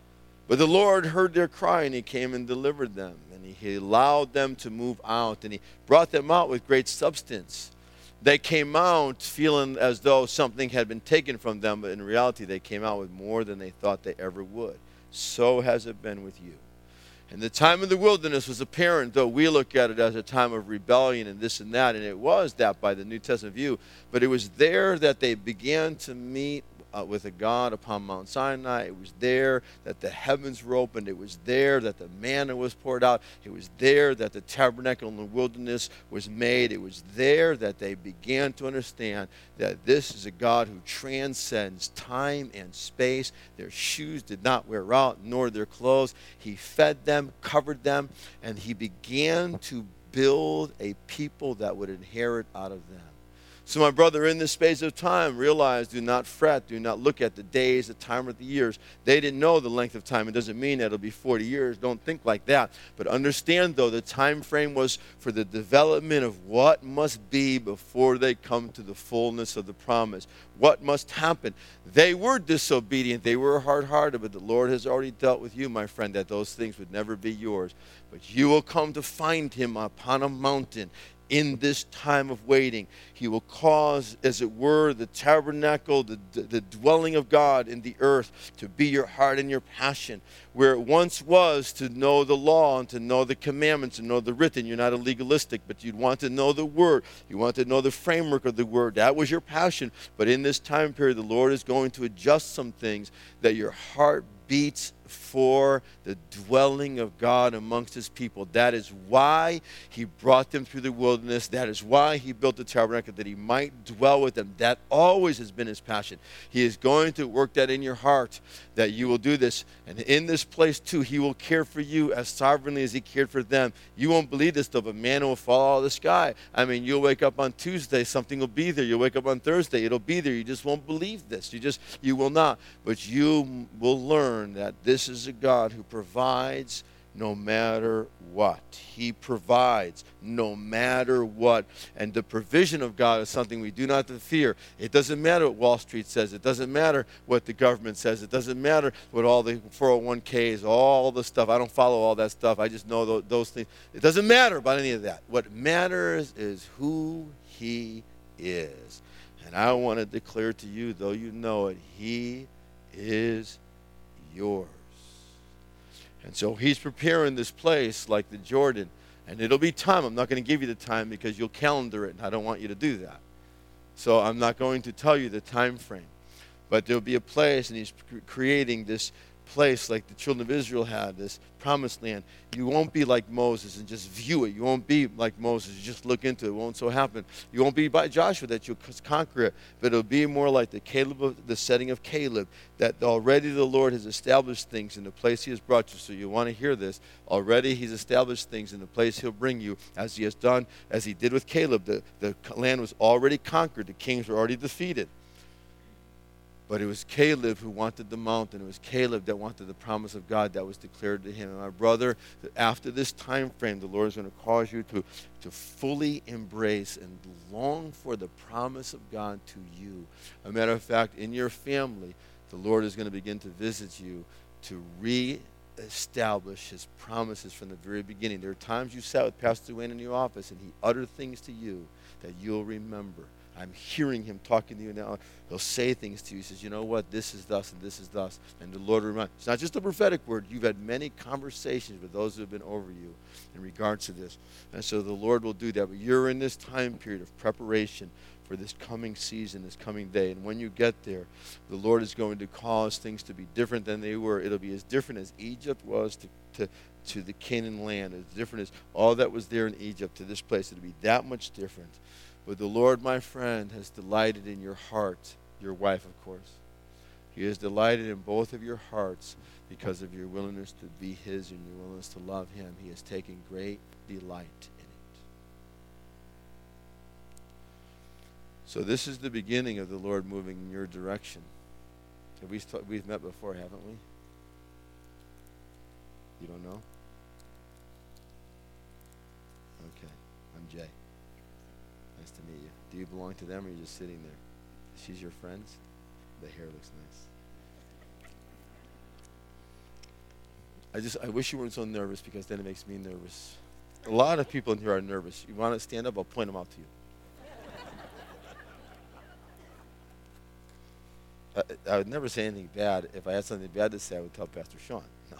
But the Lord heard their cry, and he came and delivered them. And he, he allowed them to move out, and he brought them out with great substance. They came out feeling as though something had been taken from them, but in reality they came out with more than they thought they ever would. So has it been with you. And the time of the wilderness was apparent, though we look at it as a time of rebellion and this and that, and it was that by the New Testament view, but it was there that they began to meet Uh, with a God upon Mount Sinai. It was there that the heavens were opened. It was there that the manna was poured out. It was there that the tabernacle in the wilderness was made. It was there that they began to understand that this is a God who transcends time and space. Their shoes did not wear out, nor their clothes. He fed them, covered them, and he began to build a people that would inherit out of them. So my brother, in this space of time, realize, do not fret, do not look at the days, the time, or the years. They didn't know the length of time. It doesn't mean that it'll be forty years. Don't think like that. But understand, though, the time frame was for the development of what must be before they come to the fullness of the promise. What must happen? They were disobedient. They were hard-hearted, but the Lord has already dealt with you, my friend, that those things would never be yours. But you will come to find him upon a mountain. In this time of waiting, he will cause, as it were, the tabernacle, the, the, the dwelling of God in the earth to be your heart and your passion. Where it once was to know the law and to know the commandments and know the written. You're not a legalistic, but you'd want to know the word. You want to know the framework of the word. That was your passion. But in this time period, the Lord is going to adjust some things that your heart beats for the dwelling of God amongst his people. That is why he brought them through the wilderness. That is why he built the tabernacle, that he might dwell with them. That always has been his passion. He is going to work that in your heart, that you will do this. And in this place too, he will care for you as sovereignly as he cared for them. You won't believe this stuff. A manna will fall out of the sky. I mean, you'll wake up on Tuesday, something will be there. You'll wake up on Thursday, it'll be there. You just won't believe this. You just, you will not. But you will learn that this is a God who provides no matter what. He provides no matter what. And the provision of God is something we do not have to fear. It doesn't matter what Wall Street says. It doesn't matter what the government says. It doesn't matter what all the four oh one k's, all the stuff. I don't follow all that stuff. I just know those things. It doesn't matter about any of that. What matters is who he is. And I want to declare to you, though you know it, he is yours. And so he's preparing this place like the Jordan. And it'll be time. I'm not going to give you the time because you'll calendar it, and I don't want you to do that. So I'm not going to tell you the time frame. But there'll be a place, and he's creating this place like the children of Israel had, this promised land. You won't be like Moses and just view it. You won't be like Moses. You just look into it. It won't so happen. You won't be by Joshua that you'll conquer it, but it'll be more like the Caleb, the setting of Caleb, that already the Lord has established things in the place he has brought you. So you want to hear this. Already he's established things in the place he'll bring you, as he has done, as he did with Caleb. The, the land was already conquered. The kings were already defeated. But it was Caleb who wanted the mountain. It was Caleb that wanted the promise of God that was declared to him. And my brother, after this time frame, the Lord is going to cause you to, to fully embrace and long for the promise of God to you. As a matter of fact, in your family, the Lord is going to begin to visit you to re-establish his promises from the very beginning. There are times you sat with Pastor Wayne in your office and he uttered things to you that you'll remember. I'm hearing him talking to you now. He'll say things to you. He says, you know what? This is thus and this is thus. And the Lord will remind. It's not just a prophetic word. You've had many conversations with those who have been over you in regards to this. And so the Lord will do that. But you're in this time period of preparation for this coming season, this coming day. And when you get there, the Lord is going to cause things to be different than they were. It'll be as different as Egypt was to, to, to the Canaan land, as different as all that was there in Egypt to this place, it'll be that much different. But the Lord, my friend, has delighted in your heart, your wife, of course. He has delighted in both of your hearts because of your willingness to be his and your willingness to love him. He has taken great delight in it. So this is the beginning of the Lord moving in your direction. Have we st- we've met before, haven't we? You don't know? Okay. I'm Jay. Nice to meet you. Do you belong to them or are you just sitting there? She's your friends? The hair looks nice. I just, I wish you weren't so nervous because then it makes me nervous. A lot of people in here are nervous. You want to stand up? I'll point them out to you. I, I would never say anything bad. If I had something bad to say, I would tell Pastor Sean. No.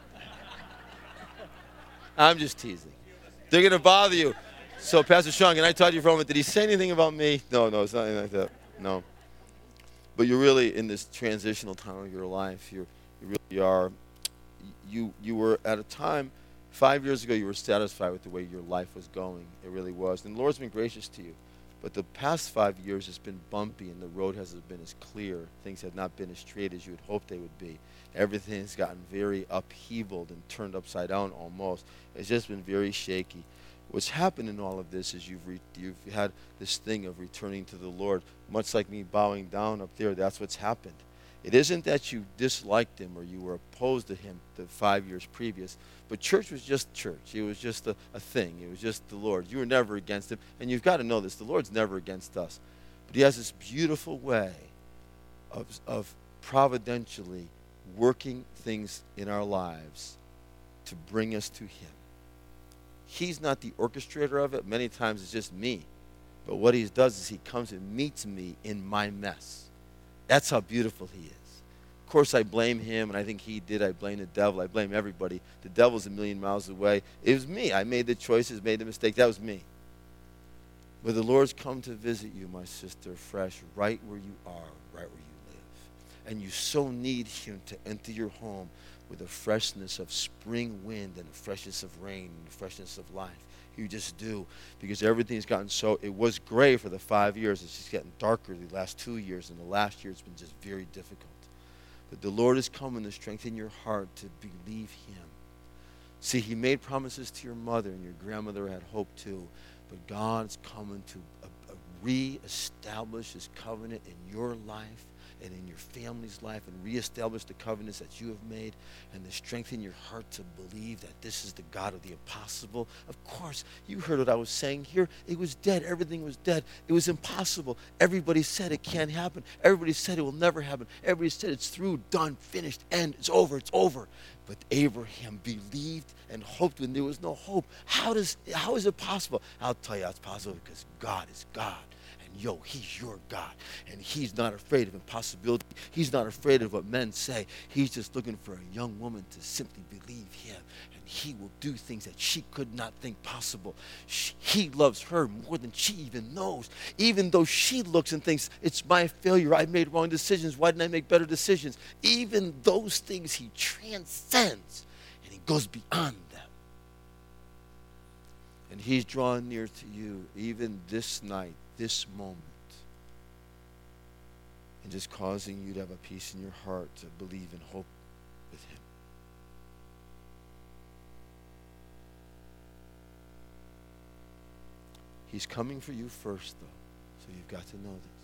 I'm just teasing. They're going to bother you. So, Pastor Sean, can I talk to you for a moment? Did he say anything about me? No, no, it's nothing like that. No. But you're really in this transitional time of your life. You're, you really are. You, you were at a time, five years ago, you were satisfied with the way your life was going. It really was. And the Lord's been gracious to you. But the past five years has been bumpy, and the road hasn't been as clear. Things have not been as straight as you would hope they would be. Everything's gotten very upheavaled and turned upside down almost. It's just been very shaky. What's happened in all of this is you've re- you've had this thing of returning to the Lord, much like me bowing down up there. That's what's happened. It isn't that you disliked him or you were opposed to him the five years previous, but church was just church. It was just a, a thing. It was just the Lord. You were never against him, and you've got to know this. The Lord's never against us. But he has this beautiful way of, of providentially working things in our lives to bring us to him. He's not the orchestrator of it. Many times it's just me. But what he does is he comes and meets me in my mess. That's how beautiful he is. Of course, I blame him, and I think he did. I blame the devil. I blame everybody. The devil's a million miles away. It was me. I made the choices, made the mistake. That was me. But the Lord's come to visit you, my sister, fresh, right where you are, right where you live. And you so need him to enter your home with a freshness of spring wind and a freshness of rain and a freshness of life. You just do, because everything's gotten so, it was gray for the five years. It's just getting darker the last two years, and the last year it's been just very difficult. But the Lord is coming to strengthen your heart to believe him. See, he made promises to your mother, and your grandmother had hope too. But God's coming to uh, uh, reestablish his covenant in your life and in your family's life, and reestablish the covenants that you have made, and to strengthen your heart to believe that this is the God of the impossible. Of course, you heard what I was saying here. It was dead. Everything was dead. It was impossible. Everybody said it can't happen. Everybody said it will never happen. Everybody said it's through, done, finished, end. It's over. It's over. But Abraham believed and hoped when there was no hope. How does how is it possible? I'll tell you how it's possible, because God is God. Yo, he's your God, and he's not afraid of impossibility. He's not afraid of what men say. He's just looking for a young woman to simply believe him, and he will do things that she could not think possible. She, he loves her more than she even knows, even though she looks and thinks, it's my failure. I made wrong decisions. Why didn't I make better decisions? Even those things he transcends, and he goes beyond them. And he's drawn near to you even this night, this moment, and just causing you to have a peace in your heart to believe and hope with him. He's coming for you first, though, so you've got to know this.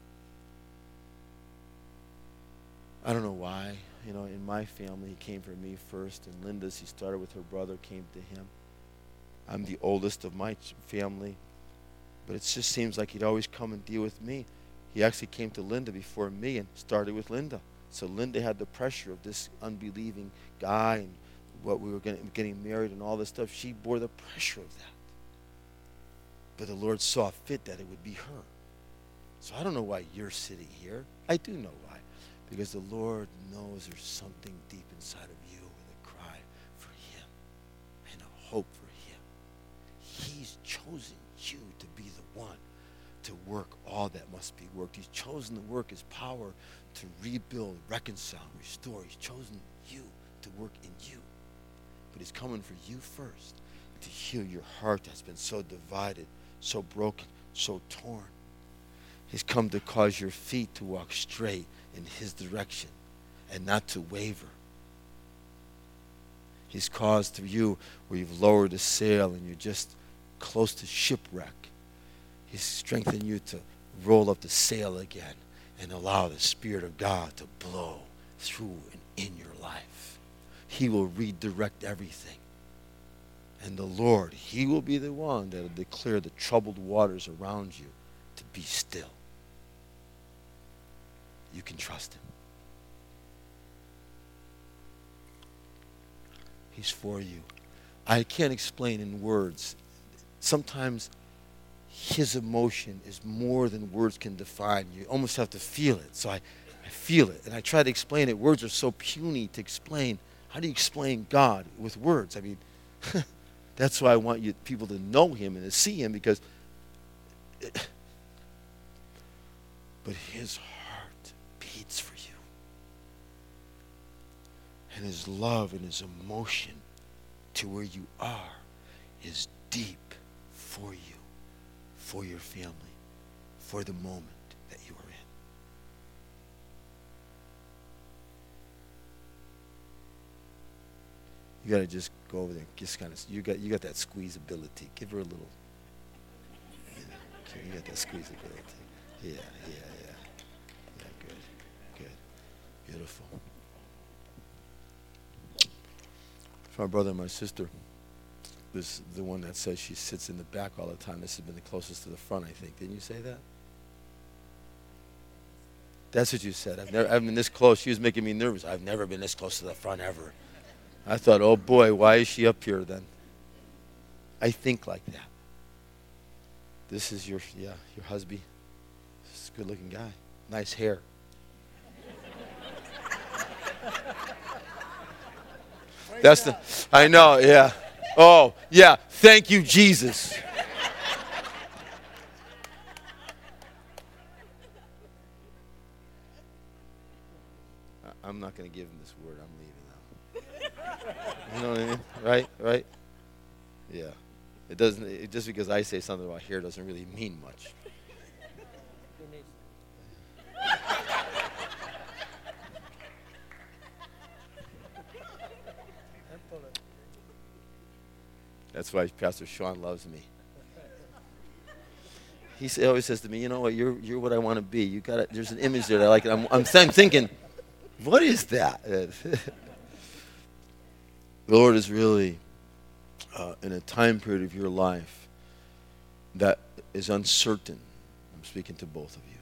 I don't know why. You know, in my family, he came for me first. In Linda's, he started with her brother, came to him. I'm the oldest of my family. But it just seems like he'd always come and deal with me. He actually came to Linda before me and started with Linda. So Linda had the pressure of this unbelieving guy and what we were getting, getting married and all this stuff. She bore the pressure of that. But the Lord saw fit that it would be her. So I don't know why you're sitting here. I do know why. Because the Lord knows there's something deep inside of you with a cry for him and a hope for him. He's chosen you to be the one to work all that must be worked. He's chosen to work his power to rebuild, reconcile, restore. He's chosen you to work in you. but he's coming for you first to heal your heart that's been so divided, so broken, so torn. He's come to cause your feet to walk straight in his direction and not to waver. He's caused through you where you've lowered the sail and you're just close to shipwreck. He's strengthened you to roll up the sail again and allow the Spirit of God to blow through and in your life. He will redirect everything. And the Lord, he will be the one that will declare the troubled waters around you to be still. You can trust him. He's for you. I can't explain in words. Sometimes his emotion is more than words can define. You almost have to feel it. So I, I feel it. And I try to explain it. Words are so puny to explain. How do you explain God with words? I mean, that's why I want you people to know him and to see him, because it, but his heart beats for you. And his love and his emotion to where you are is deep for you, for your family, for the moment that you are in. You got to just go over there, just kind of, you got you got that squeeze ability. Give her a little. You got that squeeze ability. Yeah, yeah, yeah. Yeah, good, good, beautiful. My brother and my sister, this the one that says she sits in the back all the time. This has been the closest to the front, I think. Didn't you say that? That's what you said. I've never, I've been this close. She was making me nervous. I've never been this close to the front ever. I thought, oh boy, why is she up here then? I think like that. This is your, yeah, your husband. This is a good-looking guy. Nice hair. That's the, I know, yeah. Oh, yeah. Thank you, Jesus. I'm not going to give him this word. I'm leaving now. You know what I mean? Right? Right? Yeah. It doesn't, it, just because I say something about hair doesn't really mean much. That's why Pastor Sean loves me. He always says to me, you know what, you're you're what I want to be. You got it. There's an image there that I like. I'm, I'm, I'm thinking, what is that? The Lord is really uh, in a time period of your life that is uncertain. I'm speaking to both of you.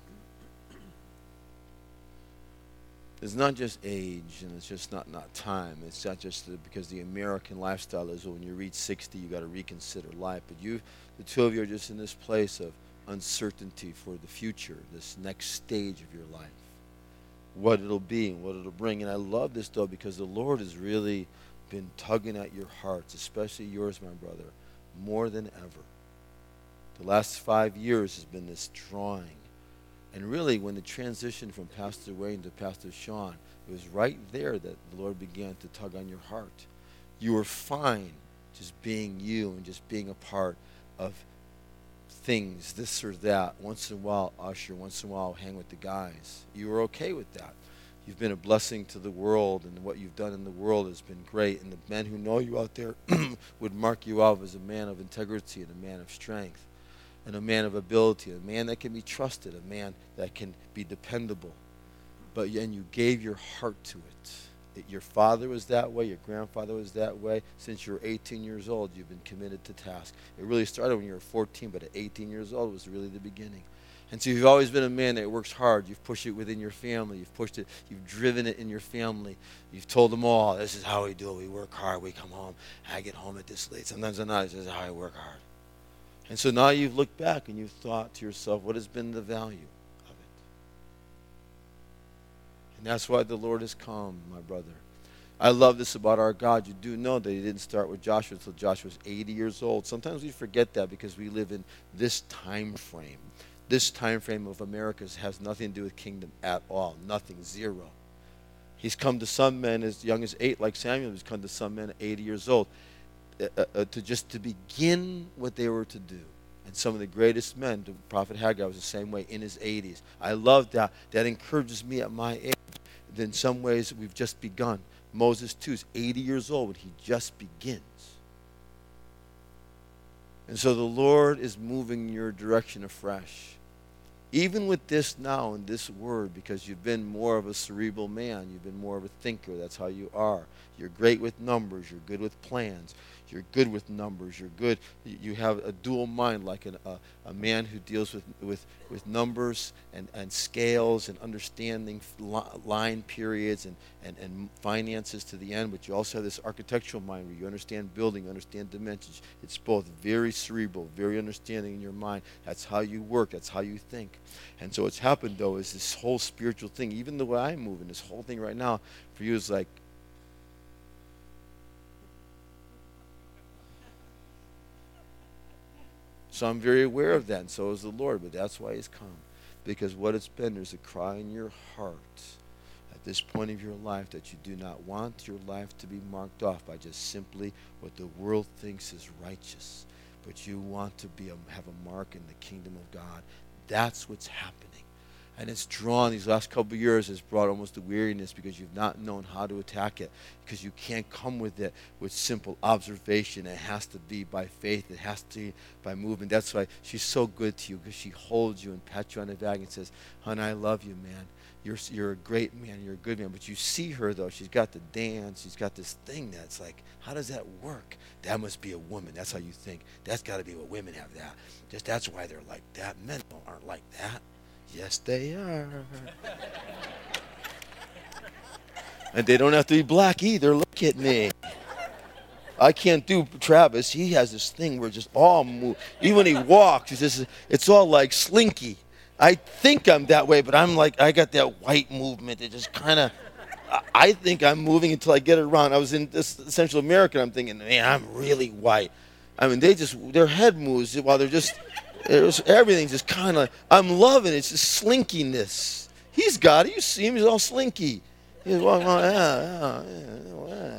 It's not just age, and it's just not, not time. It's not just the, because the American lifestyle is when you reach sixty, you got to reconsider life. But you, the two of you, are just in this place of uncertainty for the future, this next stage of your life, what it'll be and what it'll bring. And I love this, though, because the Lord has really been tugging at your hearts, especially yours, my brother, more than ever. The last five years has been this drawing. And really, when the transition from Pastor Wayne to Pastor Sean, it was right there that the Lord began to tug on your heart. You were fine just being you and just being a part of things, this or that. Once in a while, usher. Once in a while, hang with the guys. You were okay with that. You've been a blessing to the world, and what you've done in the world has been great. And the men who know you out there would mark you out as a man of integrity and a man of strength. And a man of ability, a man that can be trusted, a man that can be dependable. But and you gave your heart to it. it. Your father was that way, your grandfather was that way. Since you were eighteen years old, you've been committed to task. It really started when you were fourteen, but at eighteen years old was really the beginning. And so you've always been a man that works hard. You've pushed it within your family. You've pushed it, you've driven it in your family. You've told them all, this is how we do it. We work hard, we come home. I get home at this late. Sometimes I'm not. This is how I work hard. And so now you've looked back and you've thought to yourself, what has been the value of it? And that's why the Lord has come, my brother. I love this about our God. You do know that he didn't start with Joshua until Joshua was eighty years old. Sometimes we forget that because we live in this time frame. This time frame of America has nothing to do with kingdom at all. Nothing, zero. He's come to some men as young as eight, like Samuel. He's come to some men at eighty years old, uh, uh, to just to begin what they were to do. And some of the greatest men, the prophet Haggai was the same way, in his eighties. I love that. That encourages me at my age. In some ways, we've just begun. Moses, too, is eighty years old when he just begins. And so the Lord is moving in your direction afresh. Even with this now and this word, because you've been more of a cerebral man, you've been more of a thinker, that's how you are. You're great with numbers, you're good with plans, you're good with numbers, you're good, you have a dual mind like an, a, a man who deals with, with, with numbers and, and scales and understanding line periods and, and, and finances to the end, but you also have this architectural mind where you understand building, you understand dimensions. It's both very cerebral, very understanding in your mind. That's how you work, that's how you think. And so what's happened, though, is this whole spiritual thing, even the way I'm moving, this whole thing right now, for you is like, so I'm very aware of that, and so is the Lord, but that's why he's come. Because what it's been, there's a cry in your heart at this point of your life that you do not want your life to be marked off by just simply what the world thinks is righteous, but you want to be a, have a mark in the kingdom of God. That's what's happening. And it's drawn, these last couple of years, it's brought almost a weariness because you've not known how to attack it. Because you can't come with it with simple observation. It has to be by faith. It has to be by movement. That's why she's so good to you, because she holds you and pats you on the back and says, "Hon, I love you, man. You're, you're a great man. You're a good man." But you see her, though. She's got the dance. She's got this thing that's like, how does that work? That must be a woman. That's how you think. That's got to be what women have that. Just that's why they're like that. Men aren't like that. Yes, they are. And they don't have to be black either. Look at me. I can't do Travis. He has this thing where just all move. Even when he walks, it's, just, it's all like slinky. I think I'm that way, but I'm like, I got that white movement. It just kind of, I think I'm moving until I get it around. I was in this Central America. I'm thinking, man, I'm really white. I mean, they just, their head moves while they're just, was, everything's just kind of, I'm loving it. It's just slinkiness. He's got it. You see him, he's all slinky. He's walking around, yeah, yeah, yeah.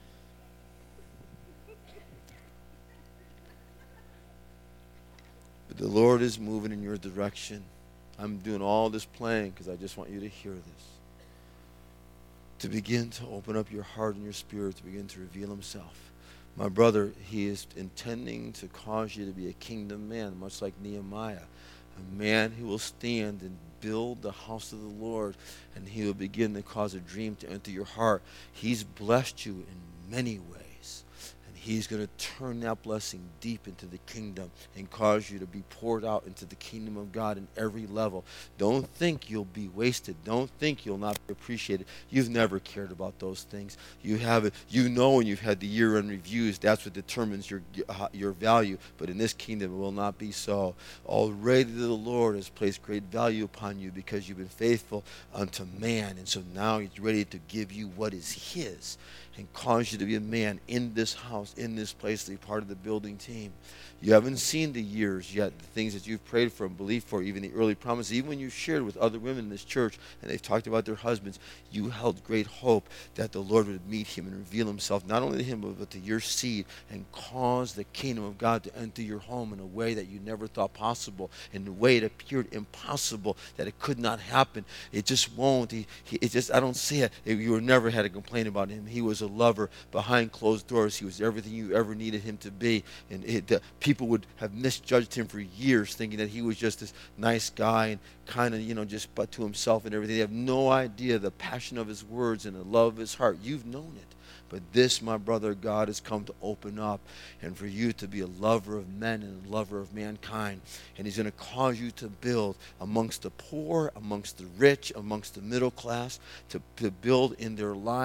But the Lord is moving in your direction. I'm doing all this playing because I just want you to hear this. To begin to open up your heart and your spirit, to begin to reveal himself. My brother, he is intending to cause you to be a kingdom man, much like Nehemiah. A man who will stand and build the house of the Lord, and he will begin to cause a dream to enter your heart. He's blessed you in many ways. He's going to turn that blessing deep into the kingdom and cause you to be poured out into the kingdom of God in every level. Don't think you'll be wasted. Don't think you'll not be appreciated. You've never cared about those things. You have it. You know when you've had the year-end reviews, that's what determines your your value. But in this kingdom, it will not be so. Already the Lord has placed great value upon you because you've been faithful unto man. And so now he's ready to give you what is his and cause you to be a man in this house, in this place, to be part of the building team. You haven't seen the years yet, the things that you've prayed for and believed for, even the early promises. Even when you shared with other women in this church and they've talked about their husbands, you held great hope that the Lord would meet him and reveal himself, not only to him, but to your seed, and cause the kingdom of God to enter your home in a way that you never thought possible, in a way it appeared impossible, that it could not happen. It just won't. He, he, it just, I don't see it. You were never had a complaint about him. He was a lover behind closed doors. He was everything you ever needed him to be. And it, the, people would have misjudged him for years, thinking that he was just this nice guy and kind of, you know, just but to himself and everything. They have no idea the passion of his words and the love of his heart. You've known it. But this, my brother, God has come to open up and for you to be a lover of men and a lover of mankind. And he's going to cause you to build amongst the poor, amongst the rich, amongst the middle class, to, to build in their lives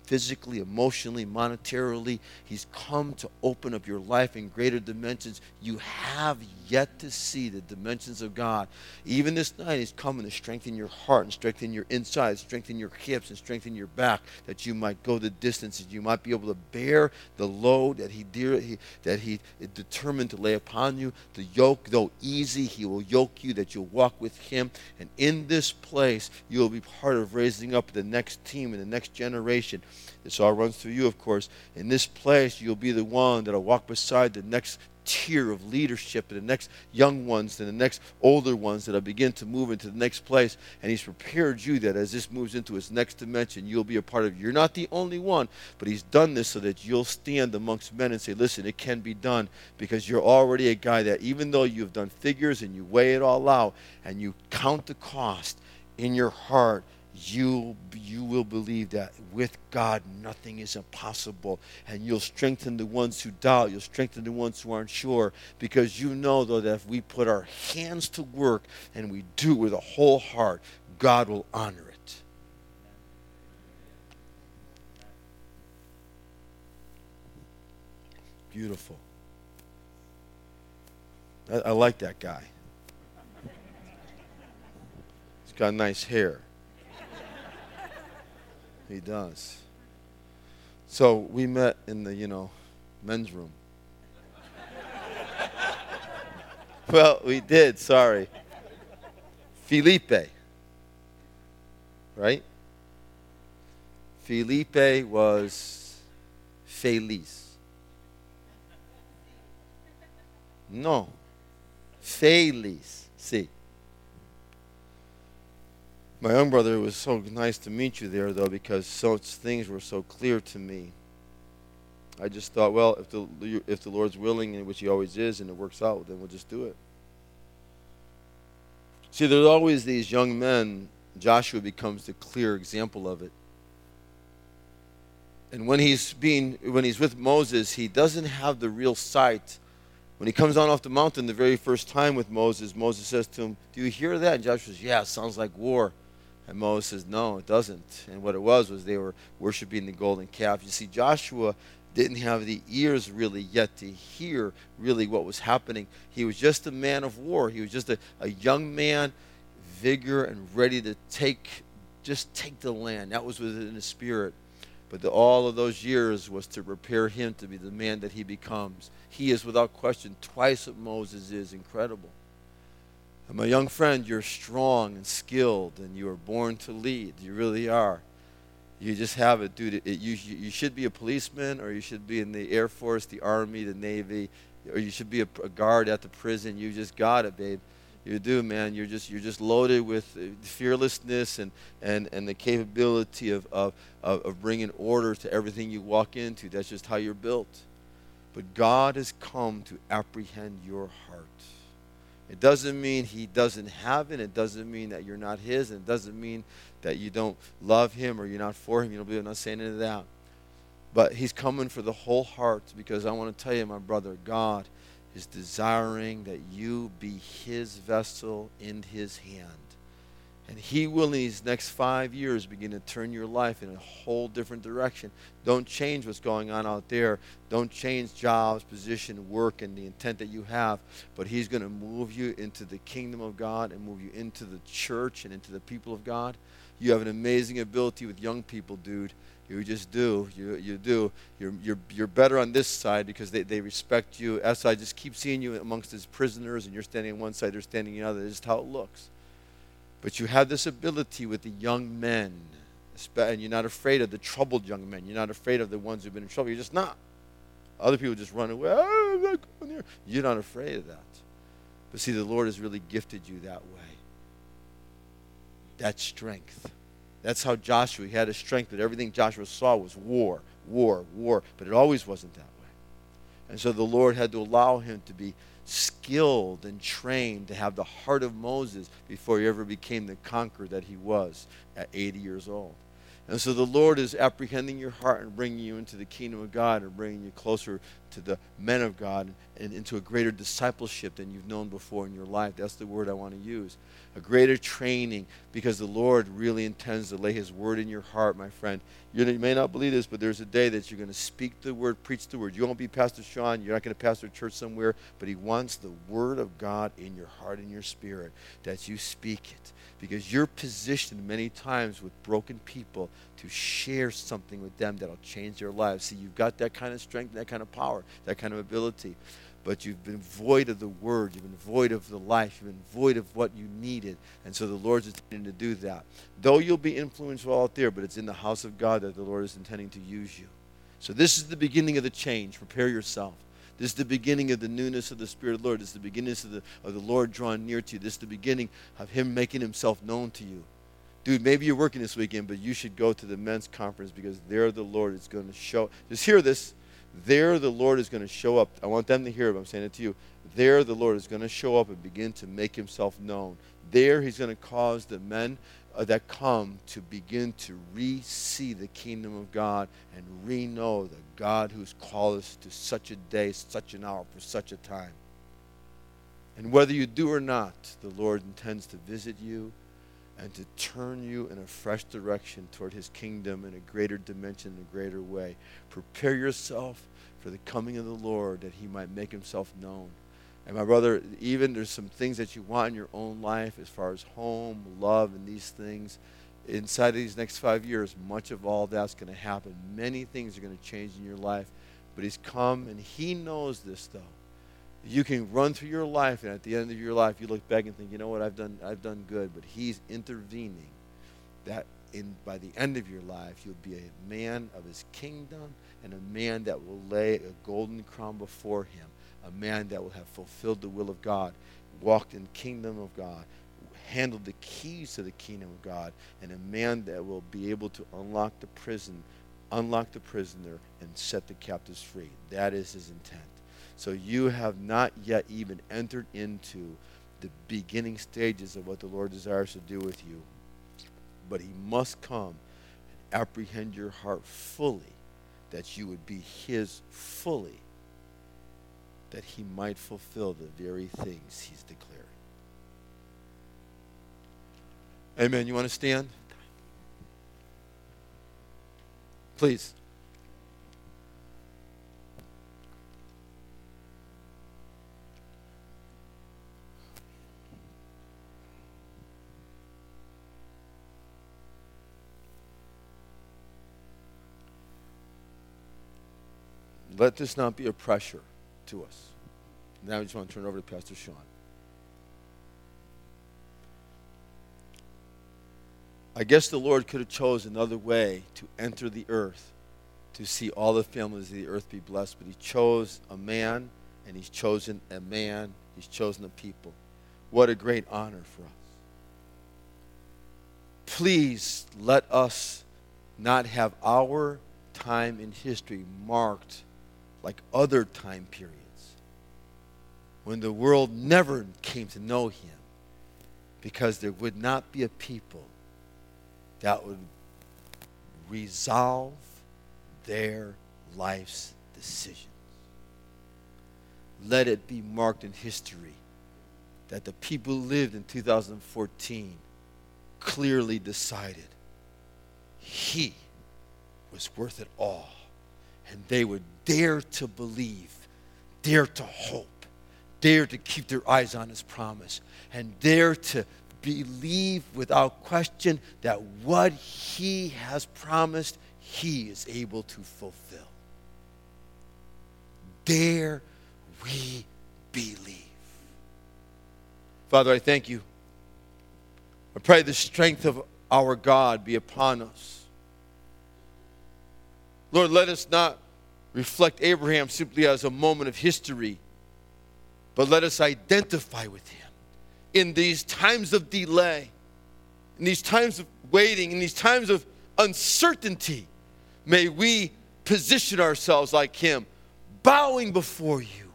physically, emotionally, monetarily. He's come to open up your life in greater dimensions. You have yet to see the dimensions of God. Even this night, He's coming to strengthen your heart and strengthen your inside, strengthen your hips and strengthen your back, that you might go the distances. You might be able to bear the load that He, dear, he that He is determined to lay upon you. The yoke, though easy, He will yoke you, that you'll walk with Him. And in this place, you'll be part of raising up the next team and the next generation. This all runs through you, of course. In this place, you'll be the one that'll walk beside the next tier of leadership and the next young ones and the next older ones that'll begin to move into the next place. And He's prepared you that as this moves into its next dimension, you'll be a part of it. You're not the only one, but He's done this so that you'll stand amongst men and say, listen, it can be done, because you're already a guy that, even though you've done figures and you weigh it all out and you count the cost in your heart, you you will believe that with God nothing is impossible. And you'll strengthen the ones who doubt. You'll strengthen the ones who aren't sure, because you know, though, that if we put our hands to work and we do it with a whole heart, God will honor it. Beautiful. I, I like that guy. He's got nice hair. He does. So we met in the, you know, men's room. Well, we did, sorry. Felipe. Right? Felipe was feliz. No. Feliz. Sí. My young brother, it was so nice to meet you there, though, because such things were so clear to me. I just thought, well, if the if the Lord's willing, and which He always is, and it works out, then we'll just do it. See, there's always these young men. Joshua becomes the clear example of it. And when he's being, when he's with Moses, he doesn't have the real sight. When he comes down off the mountain the very first time with Moses, Moses says to him, "Do you hear that?" And Joshua says, "Yeah, it sounds like war." And Moses says, "No, it doesn't." And what it was was they were worshiping the golden calf. You see, Joshua didn't have the ears really yet to hear really what was happening. He was just a man of war. He was just a, a young man, vigor and ready to take, just take the land. That was within his spirit. But the, all of those years was to prepare him to be the man that he becomes. He is, without question, twice what Moses is. Incredible. And my young friend, you're strong and skilled, and you are born to lead. You really are. You just have it, dude. It, you, you should be a policeman, or you should be in the Air Force, the Army, the Navy, or you should be a, a guard at the prison. You just got it, babe. You do, man. You're just you're just loaded with fearlessness and, and, and the capability of, of, of bringing order to everything you walk into. That's just how you're built. But God has come to apprehend your heart. It doesn't mean He doesn't have it. It doesn't mean that you're not His. And it doesn't mean that you don't love Him or you're not for Him. You don't believe. I'm not saying any of that. But He's coming for the whole heart, because I want to tell you, my brother, God is desiring that you be His vessel in His hand. And He will, in these next five years, begin to turn your life in a whole different direction. Don't change what's going on out there. Don't change jobs, position, work, and the intent that you have. But He's going to move you into the kingdom of God and move you into the church and into the people of God. You have an amazing ability with young people, dude. You just do. You you do. You're you're you're better on this side because they, they respect you. As I just keep seeing you amongst these prisoners, and you're standing on one side, they're standing on the other. That's just how it looks. But you have this ability with the young men, and you're not afraid of the troubled young men. You're not afraid of the ones who've been in trouble. You're just not. Other people just run away. Oh, I'm not going there. You're not afraid of that. But see, the Lord has really gifted you that way. That strength. That's how Joshua, he had a strength, but everything Joshua saw was war, war, war. But it always wasn't that way. And so the Lord had to allow him to be skilled and trained to have the heart of Moses before he ever became the conqueror that he was at eighty years old. And so the Lord is apprehending your heart and bringing you into the kingdom of God and bringing you closer to the men of God and into a greater discipleship than you've known before in your life. That's the word I want to use. A greater training, because the Lord really intends to lay his word in your heart, my friend. You may not believe this, but there's a day that you're going to speak the word, preach the word. You won't be Pastor Sean. You're not going to pastor a church somewhere, but he wants the word of God in your heart and your spirit, that you speak it. Because you're positioned many times with broken people to share something with them that'll change their lives. See, you've got that kind of strength, that kind of power, that kind of ability. But you've been void of the word. You've been void of the life. You've been void of what you needed. And so the Lord's intending to do that. Though you'll be influential out there, but it's in the house of God that the Lord is intending to use you. So this is the beginning of the change. Prepare yourself. This is the beginning of the newness of the Spirit of the Lord. This is the beginning of the, of the Lord drawing near to you. This is the beginning of him making himself known to you. Dude, maybe you're working this weekend, but you should go to the men's conference, because there the Lord is going to show. Just hear this. There the Lord is going to show up. I want them to hear it, but I'm saying it to you. There the Lord is going to show up and begin to make himself known. There he's going to cause the men uh, that come to begin to re-see the kingdom of God and re-know the God who's called us to such a day, such an hour, for such a time. And whether you do or not, the Lord intends to visit you and to turn you in a fresh direction toward his kingdom in a greater dimension, in a greater way. Prepare yourself for the coming of the Lord, that he might make himself known. And my brother, even there's some things that you want in your own life as far as home, love, and these things. Inside of these next five years, much of all that's going to happen. Many things are going to change in your life. But he's come, and he knows this, though. You can run through your life, and at the end of your life, you look back and think, you know what, I've done I've done good. But he's intervening that in by the end of your life, you'll be a man of his kingdom, and a man that will lay a golden crown before him, a man that will have fulfilled the will of God, walked in the kingdom of God, handled the keys to the kingdom of God, and a man that will be able to unlock the prison, unlock the prisoner, and set the captives free. That is his intent. So you have not yet even entered into the beginning stages of what the Lord desires to do with you. But he must come and apprehend your heart fully, that you would be his fully, that he might fulfill the very things he's declaring. Amen. You want to stand? Please. Let this not be a pressure to us. Now I just want to turn it over to Pastor Sean. I guess the Lord could have chosen another way to enter the earth, to see all the families of the earth be blessed, but he chose a man, and he's chosen a man, he's chosen a people. What a great honor for us. Please let us not have our time in history marked like other time periods when the world never came to know him, because there would not be a people that would resolve their life's decisions. Let it be marked in history that the people who lived in two thousand fourteen clearly decided he was worth it all. And they would dare to believe, dare to hope, dare to keep their eyes on his promise, and dare to believe without question that what he has promised, he is able to fulfill. Dare we believe. Father, I thank you. I pray the strength of our God be upon us. Lord, let us not reflect Abraham simply as a moment of history, but let us identify with him in these times of delay, in these times of waiting, in these times of uncertainty. May we position ourselves like him, bowing before you.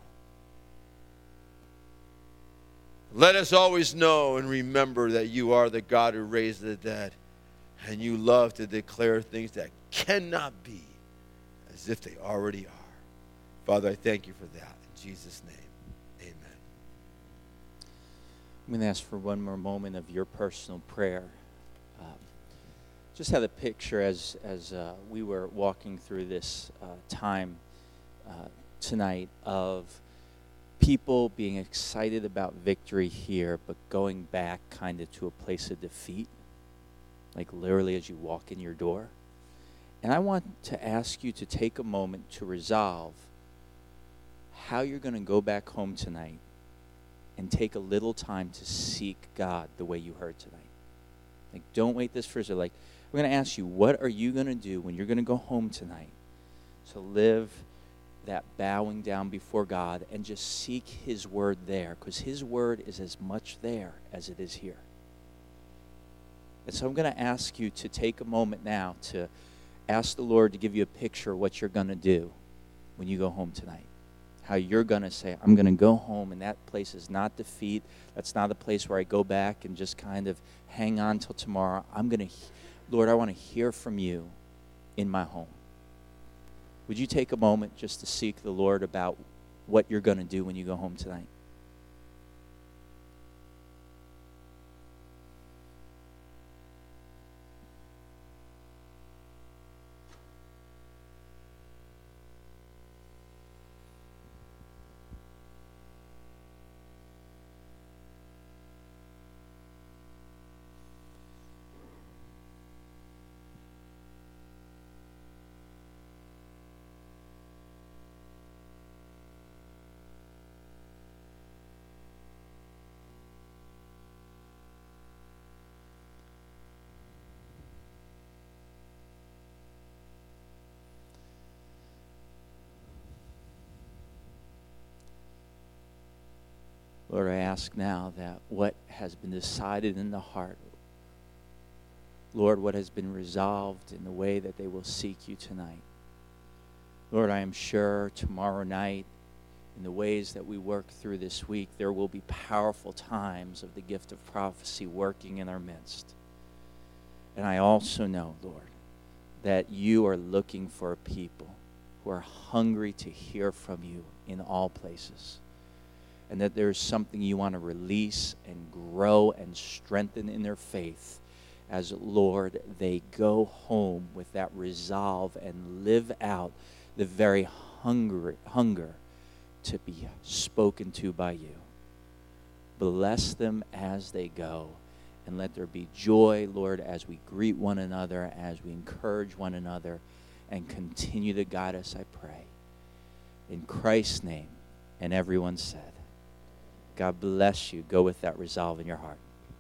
Let us always know and remember that you are the God who raised the dead, and you love to declare things that cannot be as if they already are. Father, I thank you for that. In Jesus' name, amen. I'm going to ask for one more moment of your personal prayer. Um, just had a picture as as uh, we were walking through this uh, time uh, tonight of people being excited about victory here, but going back kind of to a place of defeat, like literally as you walk in your door. And I want to ask you to take a moment to resolve how you're going to go back home tonight and take a little time to seek God the way you heard tonight. Like, don't wait this for, like, we're going to ask you, what are you going to do when you're going to go home tonight to live that bowing down before God and just seek his word there, because his word is as much there as it is here. And so I'm going to ask you to take a moment now to ask the Lord to give you a picture of what you're going to do when you go home tonight. How you're going to say, I'm going to go home, and that place is not defeat. That's not a place where I go back and just kind of hang on till tomorrow. I'm going to, Lord, I want to hear from you in my home. Would you take a moment just to seek the Lord about what you're going to do when you go home tonight? Lord, I ask now that what has been decided in the heart, Lord, what has been resolved in the way that they will seek you tonight. Lord, I am sure tomorrow night, in the ways that we work through this week, there will be powerful times of the gift of prophecy working in our midst. And I also know, Lord, that you are looking for a people who are hungry to hear from you in all places. And that there's something you want to release and grow and strengthen in their faith as, Lord, they go home with that resolve and live out the very hunger, hunger to be spoken to by you. Bless them as they go, and let there be joy, Lord, as we greet one another, as we encourage one another, and continue to guide us, I pray. In Christ's name, and everyone said, God bless you. Go with that resolve in your heart.